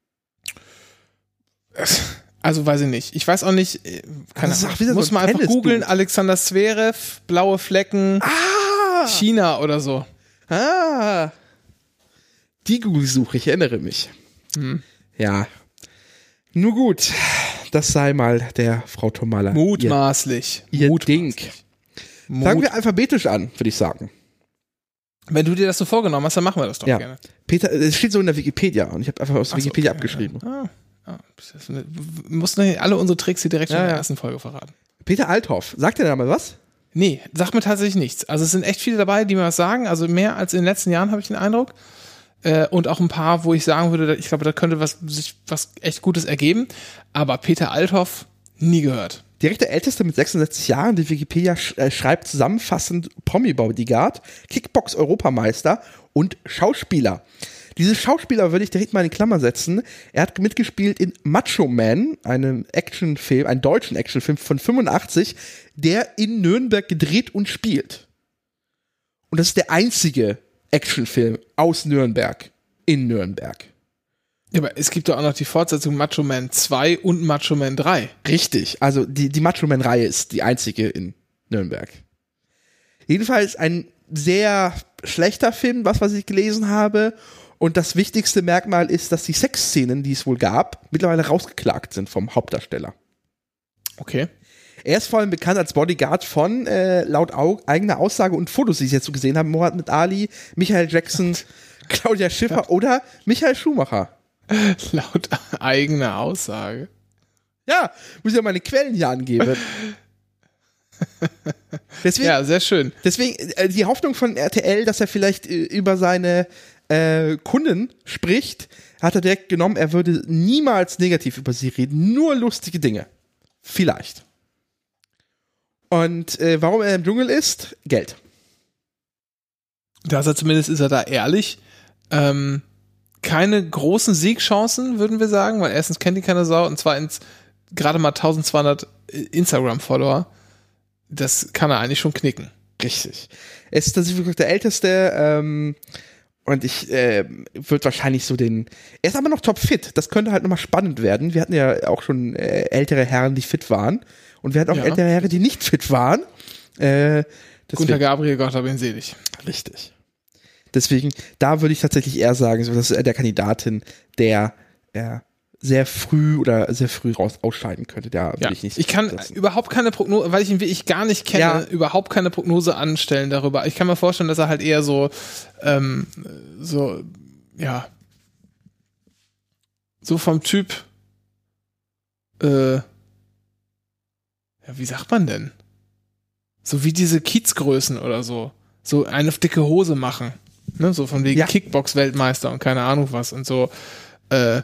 Also weiß ich nicht. Ich weiß auch nicht, äh, keine Das ist Ahnung. auch wieder so Muss ein man einfach Tennis-Dude. googeln, Alexander Zverev, blaue Flecken, Ah! China oder so. Ah! Die Google-Suche, ich erinnere mich. Hm. Ja. Nur gut, das sei mal der Frau Tomalla. Mutmaßlich. Ihr, ihr Mutmaßlich. Ding. Mut- Fangen wir alphabetisch an, würde ich sagen. Wenn du dir das so vorgenommen hast, dann machen wir das doch Ja. gerne. Peter, es steht so in der Wikipedia und ich habe einfach aus Ach so, Wikipedia okay, abgeschrieben. Ja. Ah, ah, das ist eine- wir mussten nicht alle unsere Tricks hier direkt schon Ja, in der ja. ersten Folge verraten. Peter Althoff, sagt dir da mal was? Nee, sagt mir tatsächlich nichts. Also es sind echt viele dabei, die mir was sagen. Also mehr als in den letzten Jahren, habe ich den Eindruck. Äh, und auch ein paar, wo ich sagen würde, ich glaube, da könnte was, sich was echt Gutes ergeben. Aber Peter Althoff, nie gehört. Direkt der Älteste mit sechsundsechzig Jahren, die Wikipedia sch äh, schreibt zusammenfassend Promi-Bodyguard, Kickbox-Europameister und Schauspieler. Diese Schauspieler würde ich direkt mal in Klammer setzen. Er hat mitgespielt in Macho Man, einem Actionfilm, einen deutschen Actionfilm von fünfundachtzig, der in Nürnberg gedreht und spielt. Und das ist der einzige Actionfilm aus Nürnberg, in Nürnberg. Ja, aber es gibt doch auch noch die Fortsetzung Macho Man zwei und Macho Man drei. Richtig, also die, die Macho Man-Reihe ist die einzige in Nürnberg. Jedenfalls ein sehr schlechter Film, was, was ich gelesen habe. Und das wichtigste Merkmal ist, dass die Sexszenen, die es wohl gab, mittlerweile rausgeklagt sind vom Hauptdarsteller. Okay. Er ist vor allem bekannt als Bodyguard von, äh, laut Au- eigener Aussage und Fotos, die ich jetzt so gesehen habe, Mohammed Ali, Michael Jackson, Claudia Schiffer oder Michael Schumacher. Laut eigener Aussage. Ja, muss ich ja meine Quellen hier angeben. Deswegen, Ja, sehr schön. deswegen äh, die Hoffnung von R T L, dass er vielleicht äh, über seine äh, Kunden spricht, hat er direkt genommen, er würde niemals negativ über sie reden, nur lustige Dinge. Vielleicht. Und äh, warum er im Dschungel ist? Geld. Da ist er zumindest, ist er da ehrlich. Ähm, keine großen Siegchancen, würden wir sagen, weil erstens kennt ihn keine Sau und zweitens gerade mal eintausendzweihundert Instagram-Follower. Das kann er eigentlich schon knicken. Richtig. Er ist tatsächlich der Älteste ähm, und ich äh, würde wahrscheinlich so den. Er ist aber noch topfit. Das könnte halt nochmal spannend werden. Wir hatten ja auch schon äh, ältere Herren, die fit waren. Und wir hatten auch Ja. ältere Herren, die nicht fit waren. Äh, Gunter deswegen, Gabriel, Gott hab ihn selig. richtig. Deswegen, da würde ich tatsächlich eher sagen, so, das ist der Kandidatin, der äh, sehr früh oder sehr früh raus ausscheiden könnte. Da würde Ja. ich nicht. Ich kann setzen. überhaupt keine Prognose, weil ich ihn wirklich gar nicht kenne, Ja. überhaupt keine Prognose anstellen darüber. Ich kann mir vorstellen, dass er halt eher so, ähm, so, ja, so vom Typ, äh, ja, wie sagt man denn? So wie diese Kiezgrößen oder so. So eine auf dicke Hose machen. Ne? So von wegen Ja. Kickbox-Weltmeister und keine Ahnung was und so, äh,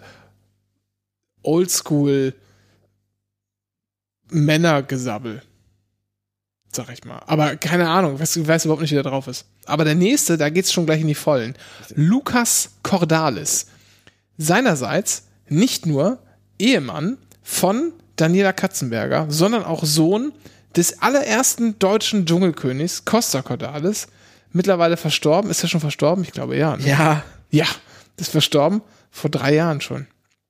Oldschool Männergesabbel. sag ich mal. Aber keine Ahnung, ich weiß, ich weiß überhaupt nicht, wie der drauf ist. Aber der nächste, da geht's schon gleich in die Vollen. Lukas Cordalis. Seinerseits nicht nur Ehemann von Daniela Katzenberger, sondern auch Sohn des allerersten deutschen Dschungelkönigs, Costa Cordalis. Mittlerweile verstorben. Ist er schon verstorben? Ich glaube, ja. Ne? Ja. Ja, ist verstorben. Vor drei Jahren schon.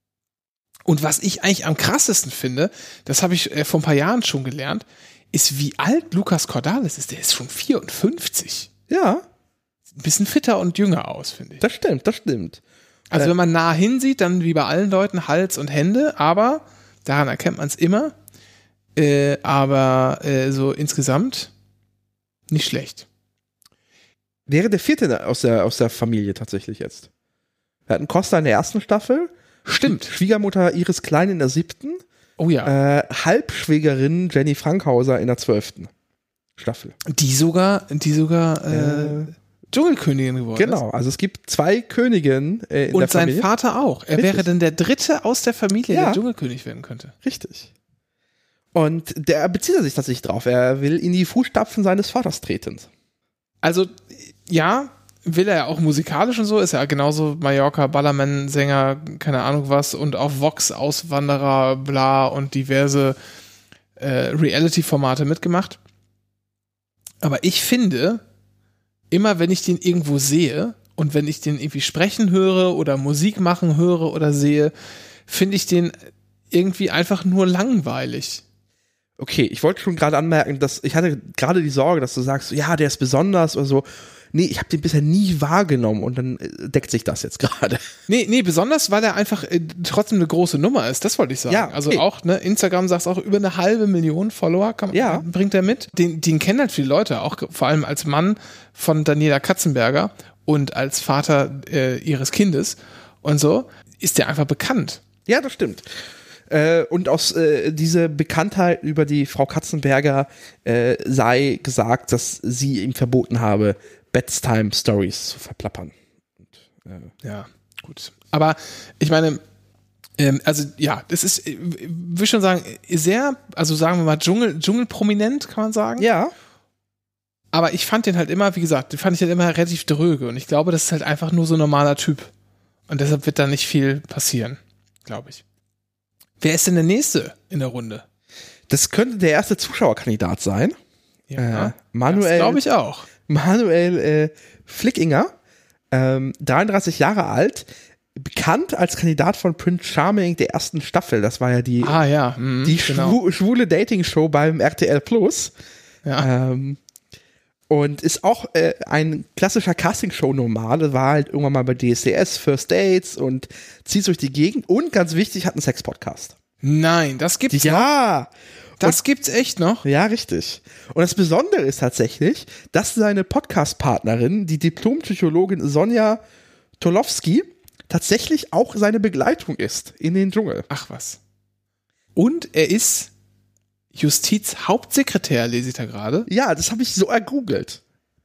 Und was ich eigentlich am krassesten finde, das habe ich äh, vor ein paar Jahren schon gelernt, ist, wie alt Lukas Cordalis ist. Der ist schon vierundfünfzig. Ja. Ein bisschen fitter und jünger aus, finde ich. Das stimmt, das stimmt. Also äh, wenn man nah hinsieht, dann wie bei allen Leuten Hals und Hände, aber daran erkennt man es immer. Äh, aber äh, so insgesamt nicht schlecht. Wäre der vierte aus der, aus der Familie tatsächlich jetzt. Wir hatten Costa in der ersten Staffel. Stimmt. Schwiegermutter Iris Klein in der siebten. Oh ja. Äh, Halbschwägerin Jenny Frankhauser in der zwölften Staffel. Die sogar, die sogar äh, Äh, Dschungelkönigin geworden Genau, also es gibt zwei Königinnen äh, in ist. der Und sein Familie. Vater auch. Er Richtig. wäre dann der dritte aus der Familie, Ja. der Dschungelkönig werden könnte. Richtig. Und der bezieht er sich tatsächlich drauf. Er will in die Fußstapfen seines Vaters treten. Also, ja, will er ja auch musikalisch und so, ist ja genauso Mallorca, Ballermann-Sänger, keine Ahnung was, und auf Vox Auswanderer, bla, und diverse äh, Reality-Formate mitgemacht. Aber ich finde, immer wenn ich den irgendwo sehe und wenn ich den irgendwie sprechen höre oder Musik machen höre oder sehe, finde ich den irgendwie einfach nur langweilig. Okay, ich wollte schon gerade anmerken, dass ich hatte gerade die Sorge, dass du sagst, ja, der ist besonders oder so. Nee, ich habe den bisher nie wahrgenommen und dann äh, deckt sich das jetzt gerade. Nee, nee, besonders, weil er einfach äh, trotzdem eine große Nummer ist, das wollte ich sagen. Ja, also okay. auch, ne, Instagram sagst auch, über eine halbe Million Follower kann, Ja. bringt er mit. Den, den kennen halt viele Leute, auch vor allem als Mann von Daniela Katzenberger und als Vater äh, ihres Kindes und so, ist der einfach bekannt. Ja, das stimmt. Äh, und aus äh, diese Bekanntheit über die Frau Katzenberger äh, sei gesagt, dass sie ihm verboten habe, Bedtime-Stories zu verplappern. Und, äh, Ja, gut. Aber ich meine, ähm, also ja, das ist, äh, würde ich schon sagen, sehr, also sagen wir mal, Dschungel, Dschungelprominent, kann man sagen. ja, Aber ich fand den halt immer, wie gesagt, den fand ich halt immer relativ dröge. Und ich glaube, das ist halt einfach nur so ein normaler Typ. Und deshalb wird da nicht viel passieren, glaube ich. Wer ist denn der Nächste in der Runde? das könnte der erste Zuschauerkandidat sein. Ja, äh, Manuel, glaube ich auch. Manuel äh, Flickinger, ähm, dreiunddreißig Jahre alt, bekannt als Kandidat von Prince Charming der ersten Staffel. Das war ja die, Ah ja, mhm, die genau. schwu schwule Dating-Show beim R T L Plus. Ja. Ähm, und ist auch äh, ein klassischer Castingshow-Normal. War halt irgendwann mal bei D S D S, First Dates und zieht durch die Gegend. Und ganz wichtig, hat einen Sex-Podcast. Nein, das gibt's noch. Ja, Das gibt's echt noch. ja, richtig. Und das Besondere ist tatsächlich, dass seine Podcast-Partnerin, die Diplompsychologin Sonja Tolowski, tatsächlich auch seine Begleitung ist in den Dschungel. Ach was. Und er ist Justizhauptsekretär, lese ich da gerade. Ja, das habe ich so ergoogelt.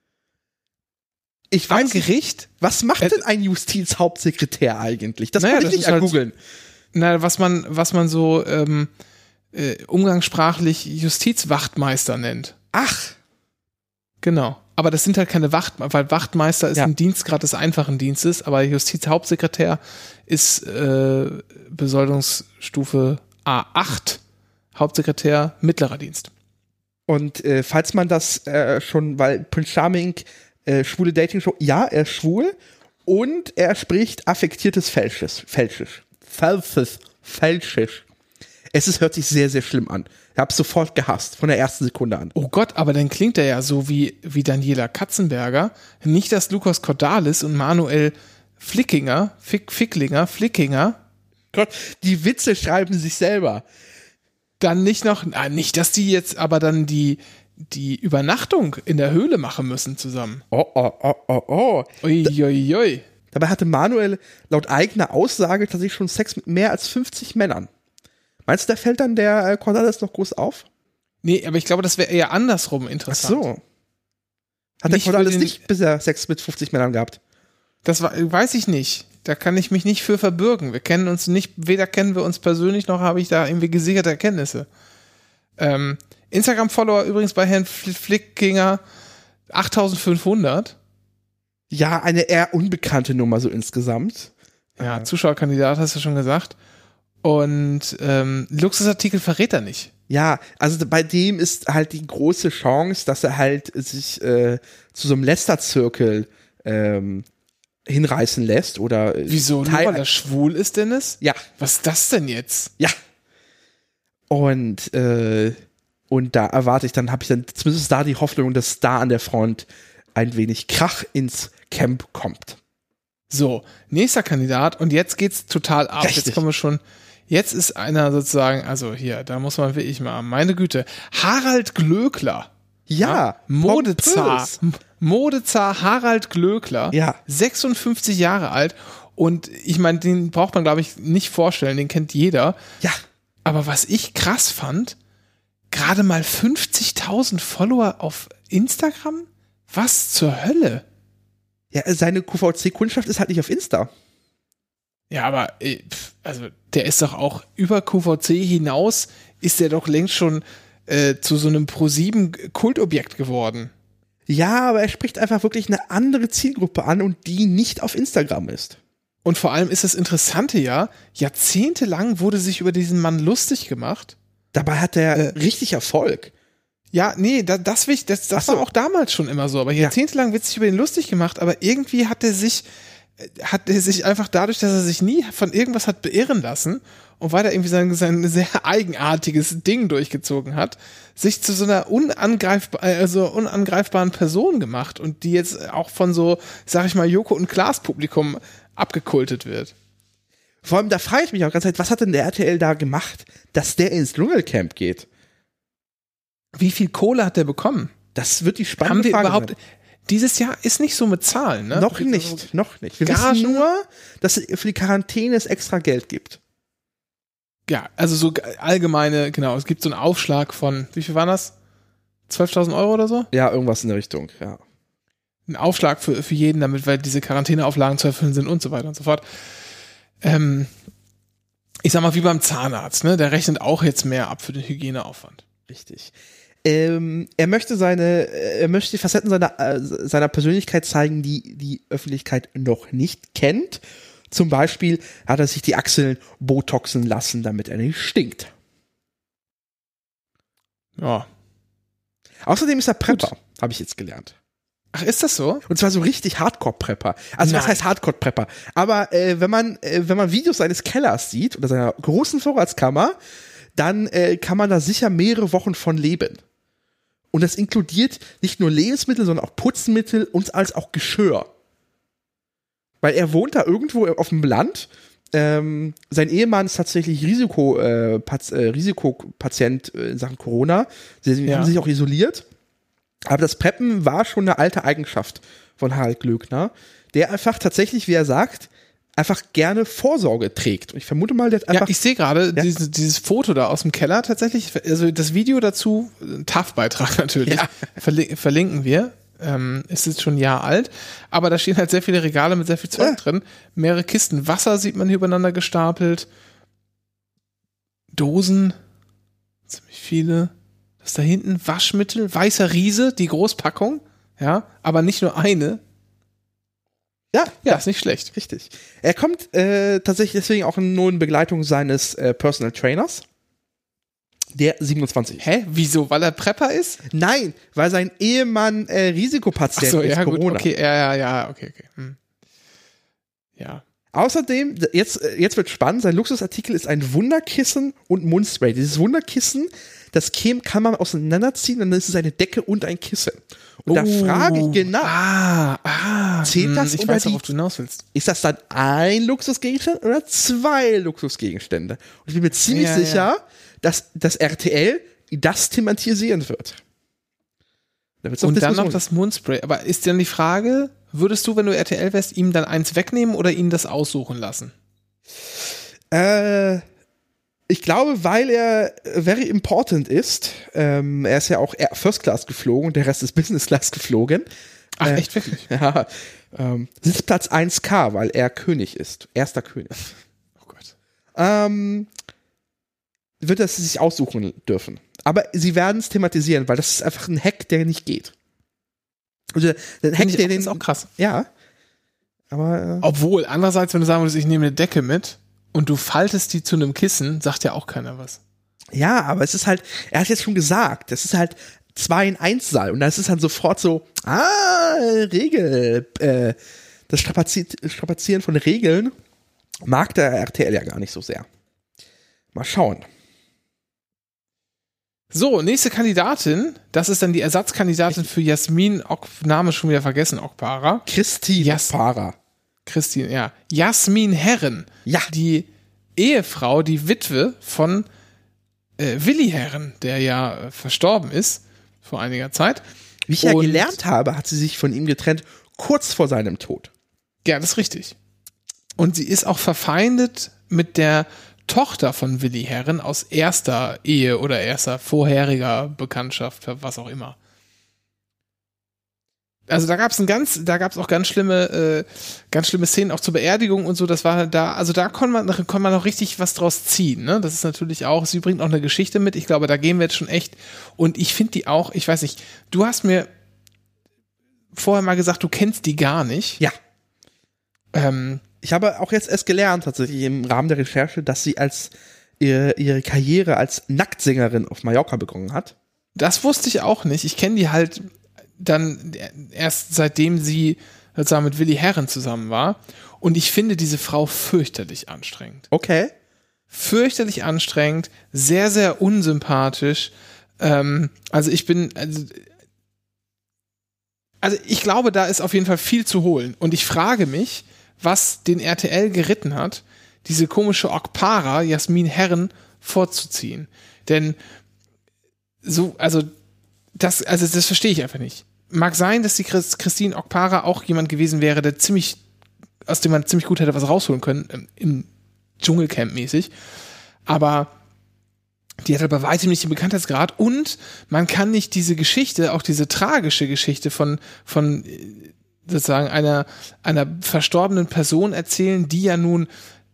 Ich Beim weiß nicht, Gericht? was macht Äh, denn ein Justizhauptsekretär eigentlich? Das Naja, konnte ich das nicht ist halt- ergoogeln. Na, was man, was man so ähm, äh, umgangssprachlich Justizwachtmeister nennt. Ach, Genau. Aber das sind halt keine Wachtmeister, weil Wachtmeister ist Ja. ein Dienstgrad des einfachen Dienstes, aber Justizhauptsekretär ist äh, Besoldungsstufe A acht, Hauptsekretär mittlerer Dienst. und äh, falls man das äh, schon, weil Prince Charming äh, schwule Dating-Show, ja, er ist schwul und er spricht affektiertes Fälsches. Fälschisch. Fälsches. Fälschisch. Es ist, hört sich sehr, sehr schlimm an. Ich hab's sofort gehasst, von der ersten Sekunde an. Oh Gott, aber dann klingt er ja so wie, wie Daniela Katzenberger. Nicht, dass Lukas Cordalis und Manuel Flickinger, Fick, Ficklinger, Flickinger, Gott, die Witze schreiben sich selber. dann nicht noch, ah, nicht, dass die jetzt aber dann die, die Übernachtung in der Höhle machen müssen zusammen. Oh, oh, oh, oh, oh. Uiuiui. Dabei hatte Manuel laut eigener Aussage tatsächlich schon Sex mit mehr als fünfzig Männern. Meinst du, da fällt dann der äh, Cordalis noch groß auf? Nee, aber ich glaube, das wäre eher andersrum Ach interessant. so. Hat der Nicht für Cordalis den- nicht bisher Sex mit fünfzig Männern gehabt? Das war, weiß ich nicht. Da kann ich mich nicht für verbürgen. Wir kennen uns nicht, weder kennen wir uns persönlich, noch habe ich da irgendwie gesicherte Erkenntnisse. Ähm, Instagram-Follower übrigens bei Herrn Flickinger achttausendfünfhundert. Ja, eine eher unbekannte Nummer so insgesamt. Ja, Zuschauerkandidat hast du schon gesagt. Und ähm, Luxusartikel verrät er nicht. Ja, also bei dem ist halt die große Chance, dass er halt sich äh, zu so einem Lästerzirkel ähm, hinreißen lässt oder äh, Wieso? Nur weil er schwul ist, Dennis? Ja. Was ist das denn jetzt? Ja. Und äh, und da erwarte ich dann, habe ich dann zumindest da die Hoffnung, dass da an der Front ein wenig Krach ins Camp kommt. So, nächster Kandidat und jetzt geht's total ab. Richtig. Jetzt kommen wir schon. Jetzt ist einer sozusagen, also hier, da muss man wirklich mal, meine Güte, Harald Glöckler. Ja, Modezar. Modezar Harald Glöckler. Ja. sechsundfünfzig Jahre alt. Und ich meine, den braucht man, glaube ich, nicht vorstellen, den kennt jeder. Ja. Aber was ich krass fand, gerade mal fünfzigtausend Follower auf Instagram? Was zur Hölle? Ja, seine Q V C-Kundschaft ist halt nicht auf Insta. Ja, aber also der ist doch auch über Q V C hinaus, ist der doch längst schon äh, zu so einem Pro sieben Kultobjekt geworden. Ja, aber er spricht einfach wirklich eine andere Zielgruppe an und die nicht auf Instagram ist. Und vor allem ist das Interessante ja, jahrzehntelang wurde sich über diesen Mann lustig gemacht. Dabei hat er äh, richtig Erfolg. Ja, nee, das, das, das, das so. war auch damals schon immer so, aber jahrzehntelang wird sich über ihn lustig gemacht, aber irgendwie hat er sich hat er sich einfach dadurch, dass er sich nie von irgendwas hat beirren lassen und weiter irgendwie sein, sein sehr eigenartiges Ding durchgezogen hat, sich zu so einer unangreifbar, also unangreifbaren Person gemacht und die jetzt auch von so, sag ich mal, Joko und Klaas Publikum abgekultet wird. Vor allem, da frage ich mich auch ganz Zeit, was hat denn der R T L da gemacht, dass der ins Dschungelcamp geht? Wie viel Kohle hat der bekommen? Das wird die spannende Haben wir Frage überhaupt sein. Dieses Jahr ist nicht so mit Zahlen, ne? Noch nicht, noch nicht. Wir Gagen? wissen nur, dass es für die Quarantäne es extra Geld gibt. Ja, also so allgemeine, genau, es gibt so einen Aufschlag von, wie viel waren das? zwölftausend Euro oder so? Ja, irgendwas in der Richtung, ja. Ein Aufschlag für, für jeden, damit, weil diese Quarantäneauflagen zu erfüllen sind und so weiter und so fort. Ähm, ich sag mal, wie beim Zahnarzt, ne? Der rechnet auch jetzt mehr ab für den Hygieneaufwand. Richtig. Ähm, er möchte seine, er möchte die Facetten seiner, äh, seiner Persönlichkeit zeigen, die die Öffentlichkeit noch nicht kennt. Zum Beispiel hat er sich die Achseln botoxen lassen, damit er nicht stinkt. Ja. Außerdem ist er Prepper, habe ich jetzt gelernt. Ach, ist das so? Und zwar so richtig Hardcore-Prepper. Also Nein. was heißt Hardcore-Prepper? Aber äh, wenn man äh, wenn man Videos seines Kellers sieht oder seiner großen Vorratskammer, dann äh, kann man da sicher mehrere Wochen von leben. Und das inkludiert nicht nur Lebensmittel, sondern auch Putzmittel und als auch Geschirr. Weil er wohnt da irgendwo auf dem Land. Ähm, sein Ehemann ist tatsächlich Risiko, äh, Paz- äh, Risikopatient in Sachen Corona. Sie Ja. haben sich auch isoliert. Aber das Preppen war schon eine alte Eigenschaft von Harald Glöckner, der einfach tatsächlich, wie er sagt, einfach gerne Vorsorge trägt. Und ich vermute mal, der hat einfach... Ja, ich sehe gerade Ja. dieses, dieses Foto da aus dem Keller tatsächlich, also das Video dazu, ein T A F-Beitrag natürlich, Ja. verli- verlinken wir. Ähm, ist jetzt schon ein Jahr alt, aber da stehen halt sehr viele Regale mit sehr viel Zeug Ja. drin. Mehrere Kisten Wasser sieht man hier übereinander gestapelt. Dosen, ziemlich viele. Das da hinten, Waschmittel, weißer Riese, die Großpackung, ja, aber nicht nur eine. ja, Ja, ist nicht schlecht. richtig. Er kommt äh, tatsächlich deswegen auch nur in Begleitung seines äh, Personal Trainers, der siebenundzwanzig ist. Hä? Wieso? Weil er Prepper ist? Nein, weil sein Ehemann äh, Ach Risikopatient so, ist, ja, gut, Corona. okay, ja, ja, ja, okay, okay. Hm. Ja. Außerdem, jetzt, jetzt wird spannend, sein Luxusartikel ist ein Wunderkissen und Mundspray. Dieses Wunderkissen, das käme, kann man auseinanderziehen, dann ist es eine Decke und ein Kissen. Und da Oh. frage ich genau, Ah, ah. Zählt hm, das Ich unter weiß, die- worauf du hinaus willst. ist das dann ein Luxusgegenstand oder zwei Luxusgegenstände? Und ich bin mir ziemlich Ja, sicher, ja. dass das R T L das thematisieren wird. Da wird's Und dann Diskussionen noch das Mundspray. Aber ist dann die Frage, würdest du, wenn du R T L wärst, ihm dann eins wegnehmen oder ihn das aussuchen lassen? Äh, ich glaube, weil er very important ist. Ähm, er ist ja auch eher First Class geflogen, der Rest ist Business Class geflogen. Ach, Äh, echt wirklich? Ja, ähm, Sitzplatz eins K, weil er König ist. Erster König. Oh Gott. Ähm, wird das sich aussuchen dürfen. Aber sie werden es thematisieren, weil das ist einfach ein Hack, der nicht geht. Also, der Hack, der den, ist auch krass. Ja. Aber, äh, Obwohl, andererseits, wenn du sagen würdest, ich nehme eine Decke mit und du faltest die zu einem Kissen, sagt ja auch keiner was. ja, aber es ist halt, er hat jetzt schon gesagt, das ist halt zwei in eins Saal und das ist dann sofort so, ah, Regel, äh, das Strapazi- Strapazieren von Regeln mag der R T L ja gar nicht so sehr. Mal schauen. So, nächste Kandidatin, das ist dann die Ersatzkandidatin für Jasmin, ok, Name schon wieder vergessen, Okpara. Christine Jas- Para. Christine, ja. Jasmin Herren. Ja. Die Ehefrau, die Witwe von äh, Willi Herren, der ja äh, verstorben ist vor einiger Zeit. Wie ich ja Und- gelernt habe, hat sie sich von ihm getrennt, kurz vor seinem Tod. Ja, das ist richtig. Und sie ist auch verfeindet mit der Tochter von Willi Herren aus erster Ehe oder erster vorheriger Bekanntschaft, was auch immer. Also da gab es ein ganz, da gab es auch ganz schlimme, äh, ganz schlimme Szenen auch zur Beerdigung und so. Das war da, also da konnte man, konnte man noch richtig was draus ziehen. Ne? Das ist natürlich auch. Sie bringt auch eine Geschichte mit. Ich glaube, da gehen wir jetzt schon echt. Und ich finde die auch. Ich weiß nicht. Du hast mir vorher mal gesagt, du kennst die gar nicht. Ja. Ähm, Ich habe auch jetzt erst gelernt, tatsächlich im Rahmen der Recherche, dass sie als ihre, ihre Karriere als Nacktsängerin auf Mallorca begonnen hat. Das wusste ich auch nicht. Ich kenne die halt dann erst seitdem sie sozusagen mit Willi Herren zusammen war. Und ich finde diese Frau fürchterlich anstrengend. Okay. Fürchterlich anstrengend, sehr, sehr unsympathisch. Ähm, also ich bin, also, also ich glaube, da ist auf jeden Fall viel zu holen. Und ich frage mich, was den R T L geritten hat, diese komische Okpara, Jasmin Herren, vorzuziehen. Denn so, also das, also das verstehe ich einfach nicht. Mag sein, dass die Christ- Christine Okpara auch jemand gewesen wäre, der ziemlich, aus dem man ziemlich gut hätte was rausholen können, ähm, im Dschungelcamp mäßig. Aber die hat aber weitem nicht den Bekanntheitsgrad und man kann nicht diese Geschichte, auch diese tragische Geschichte von, von äh, sozusagen einer, einer verstorbenen Person erzählen, die ja nun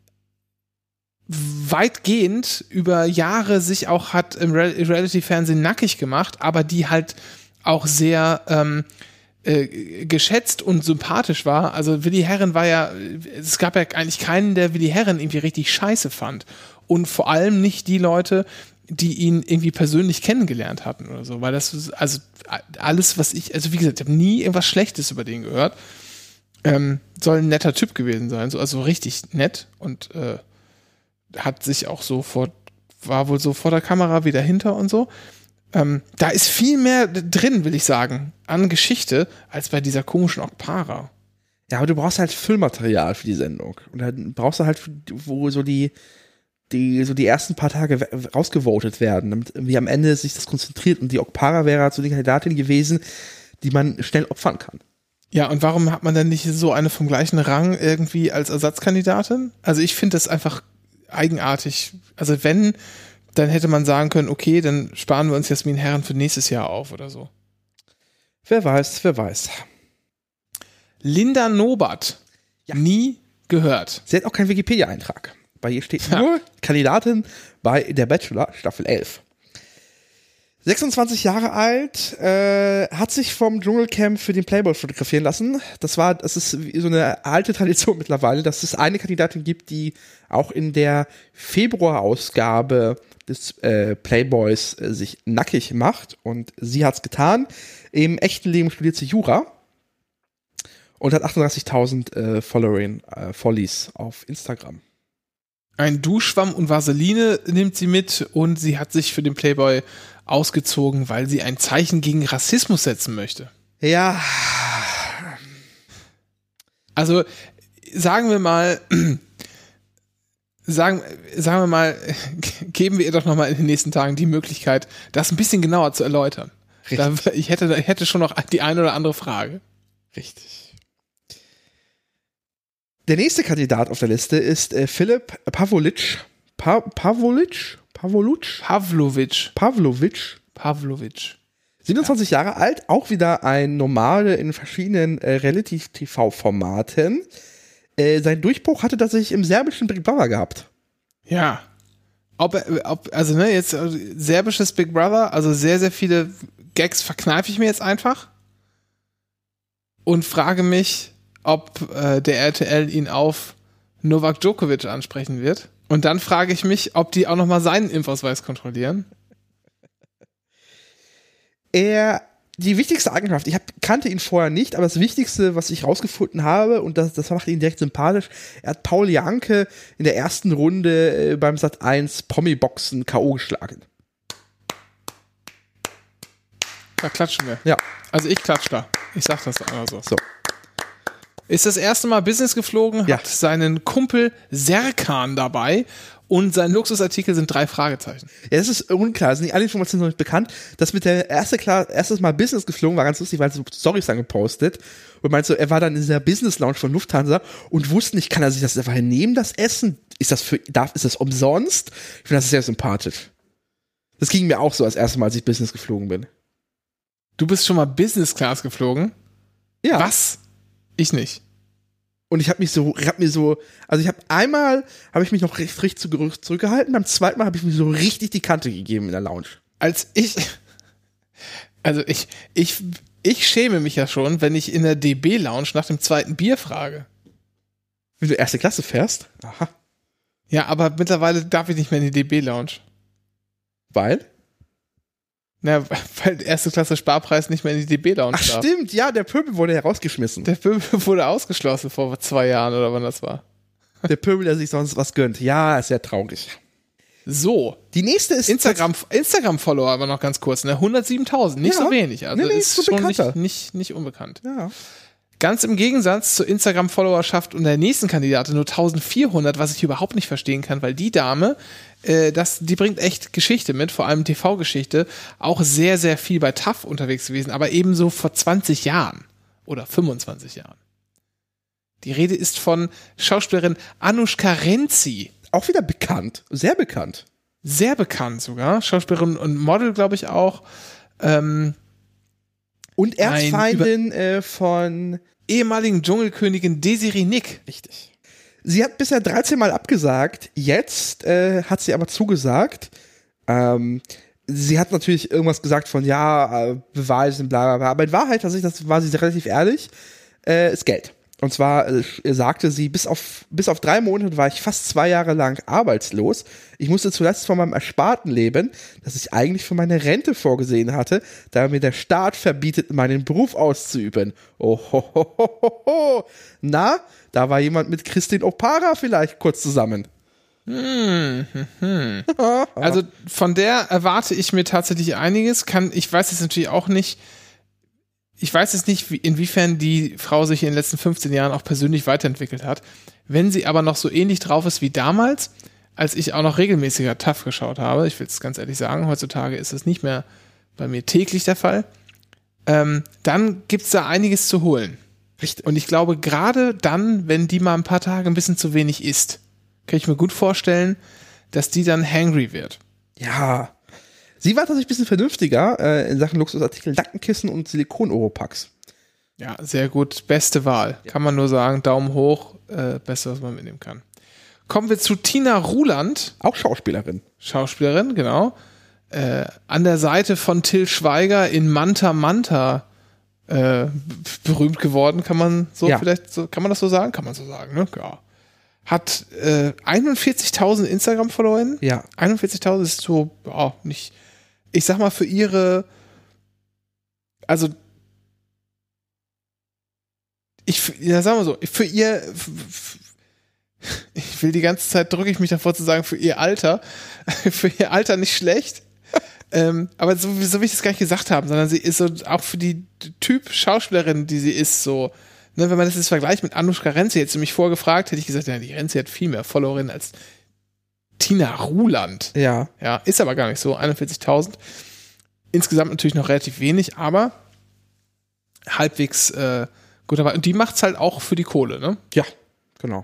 weitgehend über Jahre sich auch hat im Real- Reality-Fernsehen nackig gemacht, aber die halt auch sehr ähm, äh, geschätzt und sympathisch war. Also Willi Herren war ja, es gab ja eigentlich keinen, der Willi Herren irgendwie richtig scheiße fand. Und vor allem nicht die Leute, die ihn irgendwie persönlich kennengelernt hatten oder so. Weil das, ist, also alles, was ich, also wie gesagt, ich habe nie irgendwas Schlechtes über den gehört. Ähm, soll ein netter Typ gewesen sein, so, also richtig nett und äh, hat sich auch so vor, war wohl so vor der Kamera wie dahinter und so. Ähm, da ist viel mehr drin, will ich sagen, an Geschichte, als bei dieser komischen Okpara. Ja, aber du brauchst halt Füllmaterial für die Sendung. Und dann brauchst du halt, wo so die, die, so die ersten paar Tage we- rausgevotet werden, damit irgendwie am Ende sich das konzentriert. Und die Okpara wäre halt so die Kandidatin gewesen, die man schnell opfern kann. Ja, und warum hat man denn nicht so eine vom gleichen Rang irgendwie als Ersatzkandidatin? Also ich finde das einfach eigenartig. Also wenn, dann hätte man sagen können, okay, dann sparen wir uns Jasmin Herren für nächstes Jahr auf oder so. Wer weiß, wer weiß. Linda Nobert. Ja. Nie gehört. Sie hat auch keinen Wikipedia-Eintrag. Bei ihr steht Ja. nur Kandidatin bei Der Bachelor, Staffel elf. sechsundzwanzig Jahre alt, äh, hat sich vom Dschungelcamp für den Playboy fotografieren lassen. Das war, das ist wie so eine alte Tradition mittlerweile, dass es eine Kandidatin gibt, die auch in der Februarausgabe des äh, Playboys äh, sich nackig macht. Und sie hat's getan. Im echten Leben studiert sie Jura und hat achtunddreißigtausend äh, Following, äh, Follies auf Instagram. Ein Duschschwamm und Vaseline nimmt sie mit und sie hat sich für den Playboy ausgezogen, weil sie ein Zeichen gegen Rassismus setzen möchte. Ja, Also sagen wir mal, sagen, sagen wir mal, geben wir ihr doch nochmal in den nächsten Tagen die Möglichkeit, das ein bisschen genauer zu erläutern. Da, ich, hätte, ich hätte schon noch die eine oder andere Frage. richtig. Der nächste Kandidat auf der Liste ist äh, Philipp Pavolic. Pa Pavolic? Pavolic? Pavlovic. Pavlovic. Pavlovic. siebenundzwanzig Jahre alt, auch wieder ein Normale in verschiedenen äh, Relativ-T V-Formaten. Äh, sein Durchbruch hatte tatsächlich im serbischen Big Brother gehabt. Ja. ob, ob also ne, jetzt äh, serbisches Big Brother, also sehr, sehr viele Gags verkneife ich mir jetzt einfach und frage mich, ob äh, der R T L ihn auf Novak Djokovic ansprechen wird. Und dann frage ich mich, ob die auch nochmal seinen Impfausweis kontrollieren. Er, die wichtigste Eigenschaft, ich hab, kannte ihn vorher nicht, aber das Wichtigste, was ich rausgefunden habe, und das, das macht ihn direkt sympathisch, er hat Paul Janke in der ersten Runde äh, beim Sat eins Promi-Boxen K O geschlagen. Da klatschen wir. Ja. Also ich klatsch da. Ich sag das einfach so. So. Ist das erste Mal Business geflogen, Ja. hat seinen Kumpel Serkan dabei und sein Luxusartikel sind drei Fragezeichen. Ja, das ist unklar, sind nicht alle Informationen noch nicht bekannt. Das mit der erste klar, erstes Mal Business geflogen war ganz lustig, weil er so Storys dann gepostet und meinte so, er war dann in dieser Business Lounge von Lufthansa und wusste nicht, kann er sich das einfach nehmen, das Essen? Ist das für, darf, ist das umsonst? Ich finde das sehr sympathisch. Das ging mir auch so als erstes Mal, als ich Business geflogen bin. Du bist schon mal Business Class geflogen? Ja. Was? Ich nicht. Und ich habe mich so, ich hab mir so, also ich habe einmal, habe ich mich noch recht, richtig zu- zurückgehalten, beim zweiten Mal habe ich mir so richtig die Kante gegeben in der Lounge. Als ich, also ich, ich, ich schäme mich ja schon, wenn ich in der D B Lounge nach dem zweiten Bier frage. Wenn du erste Klasse fährst? Aha. Ja, aber mittlerweile darf ich nicht mehr in die D B Lounge. Weil? Na, weil erste Klasse Sparpreis nicht mehr in die D B Lounge Ach darf. stimmt, ja, der Pöbel wurde herausgeschmissen. Der Pöbel wurde ausgeschlossen vor zwei Jahren oder wann das war. Der Pöbel, der sich sonst was gönnt. Ja, ist sehr traurig. So, Die nächste ist Instagram, Instagram-Follower aber noch ganz kurz, ne? hundertsiebentausend, nicht Ja. so wenig. Also Nee, nee, ist so schon nicht, bekannter. nicht, nicht unbekannt. Ja. Ganz im Gegensatz zur Instagram-Followerschaft und der nächsten Kandidatin nur eintausendvierhundert, was ich überhaupt nicht verstehen kann, weil die Dame, äh, das, die bringt echt Geschichte mit, vor allem T V-Geschichte, auch sehr, sehr viel bei T A F unterwegs gewesen, aber ebenso vor zwanzig Jahren oder fünfundzwanzig Jahren. Die Rede ist von Schauspielerin Anushka Renzi. Auch wieder bekannt. Sehr bekannt. Sehr bekannt sogar. Schauspielerin und Model, glaube ich, auch. Ähm, Und Ein Erzfeindin äh, von. ehemaligen Dschungelkönigin Desiree Nick. Richtig. Sie hat bisher dreizehn Mal abgesagt. Jetzt äh, hat sie aber zugesagt. Ähm, sie hat natürlich irgendwas gesagt von, ja, äh, beweisen, bla, bla, bla. Aber in Wahrheit, tatsächlich, das war sie relativ ehrlich, äh, ist Geld. Und zwar äh, sagte sie, bis auf, bis auf drei Monate war ich fast zwei Jahre lang arbeitslos. Ich musste zuletzt von meinem Ersparten leben, das ich eigentlich für meine Rente vorgesehen hatte, da mir der Staat verbietet, meinen Beruf auszuüben. Oh, ho, ho, ho, ho, ho. Na, da war jemand mit Christine Opara vielleicht kurz zusammen. Also von der erwarte ich mir tatsächlich einiges. Kann, ich weiß jetzt natürlich auch nicht, ich weiß jetzt nicht, wie, inwiefern die Frau sich in den letzten fünfzehn Jahren auch persönlich weiterentwickelt hat. Wenn sie aber noch so ähnlich drauf ist wie damals, als ich auch noch regelmäßiger T A F geschaut habe, ich will es ganz ehrlich sagen, heutzutage ist es nicht mehr bei mir täglich der Fall, ähm, dann gibt's da einiges zu holen. Richtig. Und ich glaube, gerade dann, wenn die mal ein paar Tage ein bisschen zu wenig isst, kann ich mir gut vorstellen, dass die dann hangry wird. Ja. Sie war tatsächlich ein bisschen vernünftiger äh, in Sachen Luxusartikel, Nackenkissen und Silikon-Oropax. Ja, sehr gut. Beste Wahl. Kann man nur sagen, Daumen hoch, äh, Beste, was man mitnehmen kann. Kommen wir zu Tina Ruland, Auch Schauspielerin. Schauspielerin, genau. Äh, an der Seite von Till Schweiger in Manta Manta äh, b- berühmt geworden, kann man so Ja. vielleicht, so, kann man das so sagen? Kann man so sagen, ne? Ja. Hat äh, einundvierzigtausend Instagram-Followerinnen. Ja. einundvierzigtausend ist so, ja, nicht, ich sag mal, für ihre, also, ich, ja, sagen wir so, für ihr, f- f- ich will die ganze Zeit, drücke ich mich davor zu sagen, für ihr Alter, für ihr Alter nicht schlecht, ähm, aber so, so will ich das gar nicht gesagt haben, sondern sie ist so, auch für die Typ Schauspielerin, die sie ist, so, ne, wenn man das jetzt vergleicht mit Anushka Renzi, hätte sie mich vorgefragt, hätte ich gesagt, ja, die Renzi hat viel mehr Followerinnen als Tina Ruland. Ja. Ja, ist aber gar nicht so, einundvierzigtausend. Insgesamt natürlich noch relativ wenig, aber halbwegs äh, gut dabei. Und die macht's halt auch für die Kohle, ne? Ja, genau.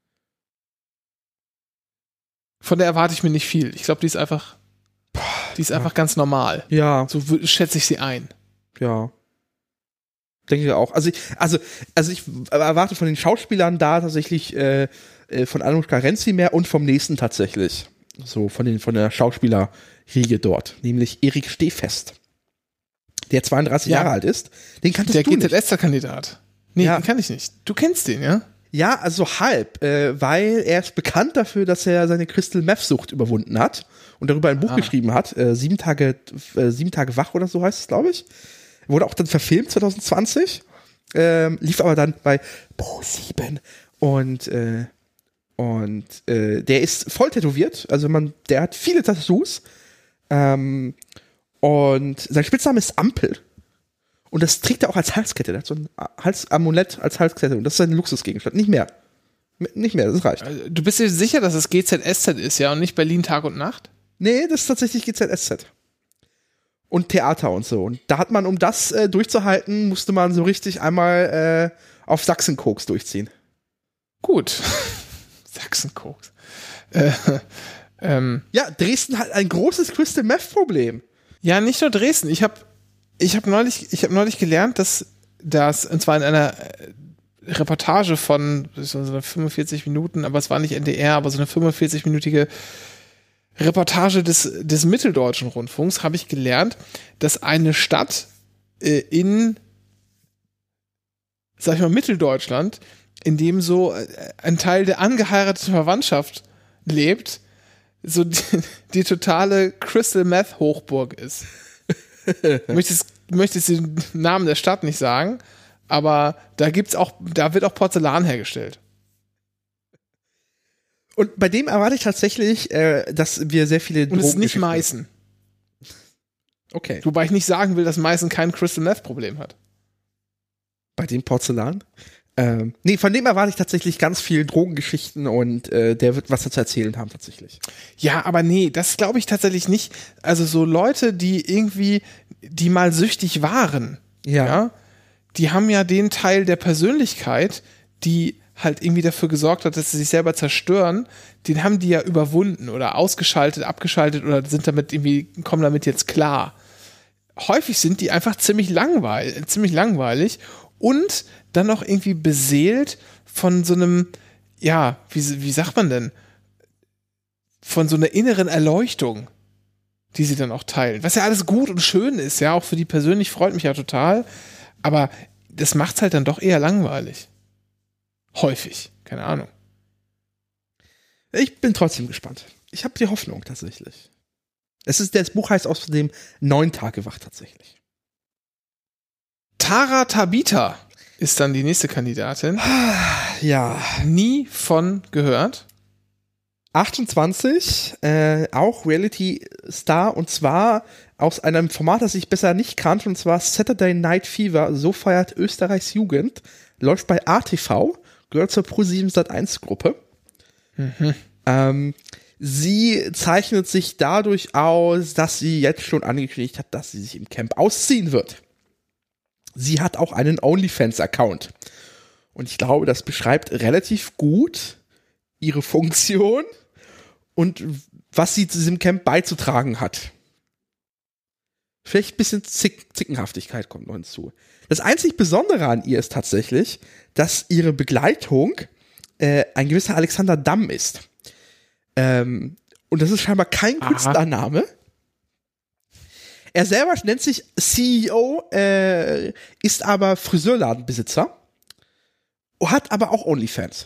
Von der erwarte ich mir nicht viel. Ich glaube, die ist einfach, die ist einfach ganz normal. Ja, So wü- schätze ich sie ein. ja. Denke ich auch. Also ich, also, also ich erwarte von den Schauspielern da tatsächlich äh, äh, von Anushka Renzi mehr und vom nächsten tatsächlich. So von, den, von der Schauspielerriege dort, nämlich Erik Stehfest, der zweiunddreißig Ja. Jahre alt ist. Den kanntest Der du G nicht. Z S-Kandidat. Nee, Ja. den kann ich nicht. Du kennst den, ja? Ja, also halb, äh, weil er ist bekannt dafür, dass er seine Crystal Meth Sucht überwunden hat und darüber ein Buch Ah. geschrieben hat, äh, sieben Tage, äh, sieben Tage wach oder so heißt es, glaube ich. Wurde auch dann verfilmt zwanzig zwanzig, ähm, lief aber dann bei Pro sieben und äh, und äh, der ist voll tätowiert, also man, der hat viele Tattoos ähm, und sein Spitzname ist Ampel. Und das trägt er auch als Halskette. Der hat so ein Halsamulett als Halskette. Und das ist sein Luxusgegenstand. Nicht mehr. M- Nicht mehr, das reicht. Also, du bist dir sicher, dass es G Z S Z ist, ja, und nicht Berlin Tag und Nacht? Nee, das ist tatsächlich G Z S Z. Und Theater und so. Und da hat man, um das äh, durchzuhalten, musste man so richtig einmal äh, auf Sachsenkoks durchziehen. Gut. Sachsenkoks. Äh, ähm, Ja, Dresden hat ein großes Crystal Meth Problem. ja, nicht nur Dresden. Ich habe ich hab neulich, ich hab neulich gelernt, dass das, und zwar in einer äh, Reportage von so so fünfundvierzig Minuten, aber es war nicht N D R, aber so eine fünfundvierzig-minütige Reportage des, des Mitteldeutschen Rundfunks, habe ich gelernt, dass eine Stadt äh, in, sag ich mal, Mitteldeutschland, in dem so äh, ein Teil der angeheirateten Verwandtschaft lebt, so die, die totale Crystal Meth Hochburg ist. Ich möchte jetzt, möchte jetzt den Namen der Stadt nicht sagen, aber da gibt's auch, da wird auch Porzellan hergestellt. Und bei dem erwarte ich tatsächlich, äh, dass wir sehr viele Und es ist nicht Drogengeschichten- Meißen. Okay. Wobei ich nicht sagen will, dass Meißen kein Crystal Meth Problem hat. Bei dem Porzellan? Ähm, nee, von dem erwarte ich tatsächlich ganz viel Drogengeschichten und äh, der wird was zu erzählen haben tatsächlich. Ja, aber nee, das glaube ich tatsächlich nicht. Also so Leute, die irgendwie, die mal süchtig waren, ja, die haben ja den Teil der Persönlichkeit, die halt irgendwie dafür gesorgt hat, dass sie sich selber zerstören, den haben die ja überwunden oder ausgeschaltet, abgeschaltet oder sind damit irgendwie, kommen damit jetzt klar. Häufig sind die einfach ziemlich langweilig, ziemlich langweilig und dann noch irgendwie beseelt von so einem, ja, wie, wie sagt man denn, von so einer inneren Erleuchtung, die sie dann auch teilen. Was ja alles gut und schön ist, ja, auch für die persönlich freut mich ja total, aber das macht's halt dann doch eher langweilig. Häufig, keine Ahnung. Ich bin trotzdem gespannt. Ich habe die Hoffnung tatsächlich. Es ist, das Buch heißt außerdem Neun Tage wach tatsächlich. Tara Tabita ist dann die nächste Kandidatin. Ja. Nie von gehört. achtundzwanzig, äh, auch Reality-Star und zwar aus einem Format, das ich besser nicht kannte, und zwar Saturday Night Fever, so feiert Österreichs Jugend, läuft bei A T V, gehört zur Pro sieben Sat eins Gruppe. Mhm. Ähm, sie zeichnet sich dadurch aus, dass sie jetzt schon angekündigt hat, dass sie sich im Camp ausziehen wird. Sie hat auch einen OnlyFans-Account. Und ich glaube, das beschreibt relativ gut ihre Funktion und was sie zu diesem Camp beizutragen hat. Vielleicht ein bisschen Zick- Zickenhaftigkeit kommt noch hinzu. Das einzig Besondere an ihr ist tatsächlich, dass ihre Begleitung äh, ein gewisser Alexander Damm ist. Ähm, und das ist scheinbar kein Aha. Künstlername. Er selber nennt sich C E O, äh, ist aber Friseurladenbesitzer, hat aber auch OnlyFans.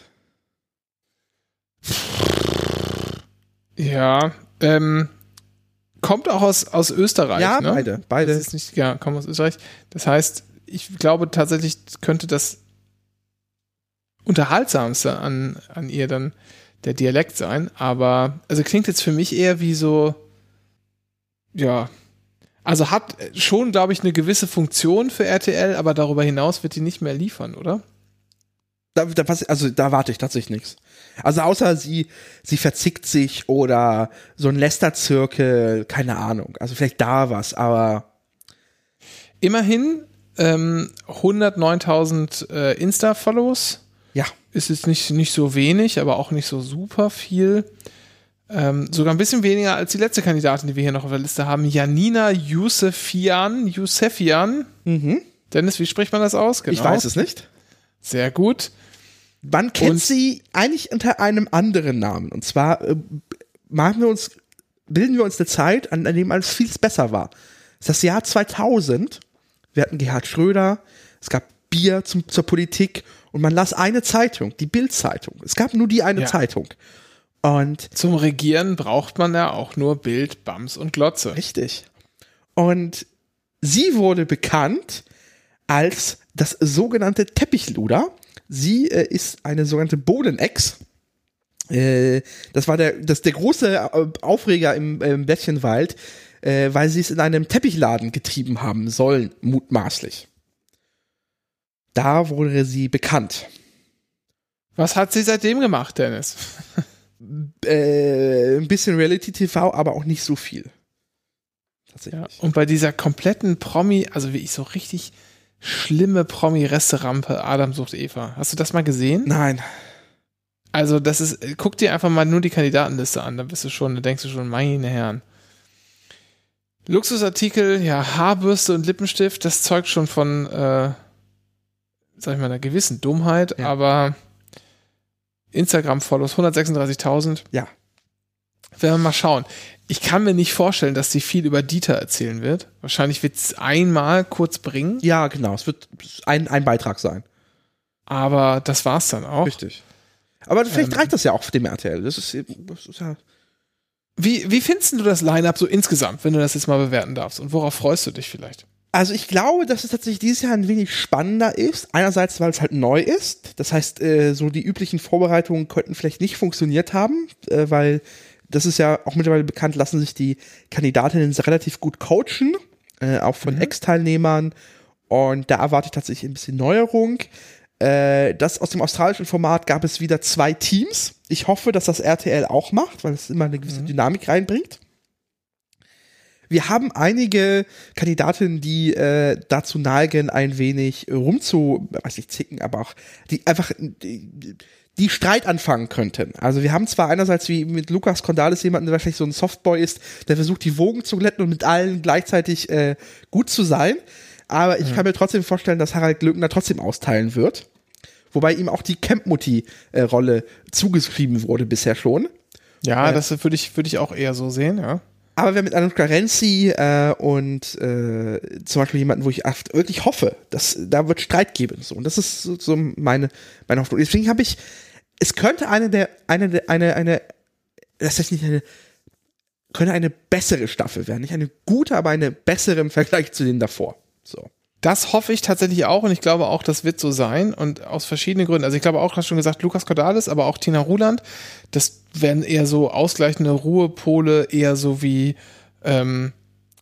Ja, ähm, kommt auch aus, aus Österreich. Ja, ne? beide, beide. Das ist nicht, ja, kommt aus Österreich. Das heißt, ich glaube tatsächlich könnte das unterhaltsamste an, an ihr dann der Dialekt sein, aber also klingt jetzt für mich eher wie so, ja, also hat schon, glaube ich, eine gewisse Funktion für R T L, aber darüber hinaus wird die nicht mehr liefern, oder? Da, da, was- also da warte ich tatsächlich nichts. Also außer sie, sie verzickt sich oder so ein Lästerzirkel, keine Ahnung. Also vielleicht da was, aber Immerhin ähm, hundertneuntausend äh, Insta-Follows. ja. Ist jetzt nicht, nicht so wenig, aber auch nicht so super viel. Ähm, sogar ein bisschen weniger als die letzte Kandidatin, die wir hier noch auf der Liste haben. Janina Yusefian. Yusefian. Mhm. Dennis, wie spricht man das aus? Genau. Ich weiß es nicht. Sehr gut. Man kennt Und- sie eigentlich unter einem anderen Namen. Und zwar äh, machen wir uns, bilden wir uns eine Zeit, an, an dem alles viel besser war. Das ist das Jahr zweitausend. Wir hatten Gerhard Schröder, es gab Bier zum, zur Politik und man las eine Zeitung, die Bild-Zeitung. Es gab nur die eine Ja. Zeitung. Und Zum Regieren braucht man ja auch nur Bild, Bams und Glotze. richtig. Und sie wurde bekannt als das sogenannte Teppichluder. Sie äh, ist eine sogenannte Bodenex. Äh, das war der, das, der große äh, Aufreger im, im Blättchenwald, äh, weil sie es in einem Teppichladen getrieben haben sollen, mutmaßlich. Da wurde sie bekannt. Was hat sie seitdem gemacht, Dennis? Äh, ein bisschen Reality-T V, aber auch nicht so viel. Ja, Tatsächlich. und bei dieser kompletten Promi, also wie ich so richtig schlimme Promi-Resterampe, Adam sucht Eva. Hast du das mal gesehen? Nein. Also das ist, guck dir einfach mal nur die Kandidatenliste an, dann bist du schon, dann denkst du schon, meine Herren. Luxusartikel, ja, Haarbürste und Lippenstift, das zeugt schon von, äh, sag ich mal, einer gewissen Dummheit, Ja. aber Instagram-Follows hundertsechsunddreißigtausend. Ja. Werden wir mal schauen. Ich kann mir nicht vorstellen, dass sie viel über Dieter erzählen wird. Wahrscheinlich wird es einmal kurz bringen, Ja, genau. Es wird ein, ein Beitrag sein. aber das war's dann auch. Richtig. Aber vielleicht Ähm, reicht das ja auch für dem R T L. Das ist, eben- das ist ja. Wie, wie findest du das Line-Up so insgesamt, wenn du das jetzt mal bewerten darfst? Und worauf freust du dich vielleicht? Also ich glaube, dass es tatsächlich dieses Jahr ein wenig spannender ist. Einerseits, weil es halt neu ist. Das heißt, äh, so die üblichen Vorbereitungen könnten vielleicht nicht funktioniert haben, äh, weil das ist ja auch mittlerweile bekannt, lassen sich die Kandidatinnen relativ gut coachen, äh, auch von Ex-Teilnehmern. Und da erwarte ich tatsächlich ein bisschen Neuerung. Äh, das aus dem australischen Format gab es wieder zwei Teams. Ich hoffe, dass das R T L auch macht, weil es immer eine gewisse Dynamik reinbringt. Wir haben einige Kandidatinnen, die äh, dazu neigen, ein wenig rumzu, weiß nicht, zicken, aber auch die einfach die, die Streit anfangen könnten. Also wir haben zwar einerseits wie mit Lukas Cordalis jemanden, der wahrscheinlich so ein Softboy ist, der versucht, die Wogen zu glätten und mit allen gleichzeitig äh, gut zu sein, aber ich kann mir trotzdem vorstellen, dass Harald Glöckner trotzdem austeilen wird. Wobei ihm auch die Camp-Mutti-Rolle zugeschrieben wurde bisher schon. Ja, Äh, das würde ich, würde ich auch eher so sehen, ja. Aber wir mit Anushka Renzi äh, und äh, zum Beispiel jemanden, wo ich oft wirklich hoffe, dass da wird Streit geben. So. Und das ist so, so meine, meine Hoffnung. Deswegen habe ich, es könnte eine der, eine der, eine, eine, das heißt nicht eine, könnte eine bessere Staffel werden. Nicht eine gute, aber eine bessere im Vergleich zu denen davor. So. Das hoffe ich tatsächlich auch und ich glaube auch, das wird so sein und aus verschiedenen Gründen. Also ich glaube auch, du hast schon gesagt, Lukas Cordalis, aber auch Tina Ruland, das werden eher so ausgleichende Ruhepole, eher so wie, ähm,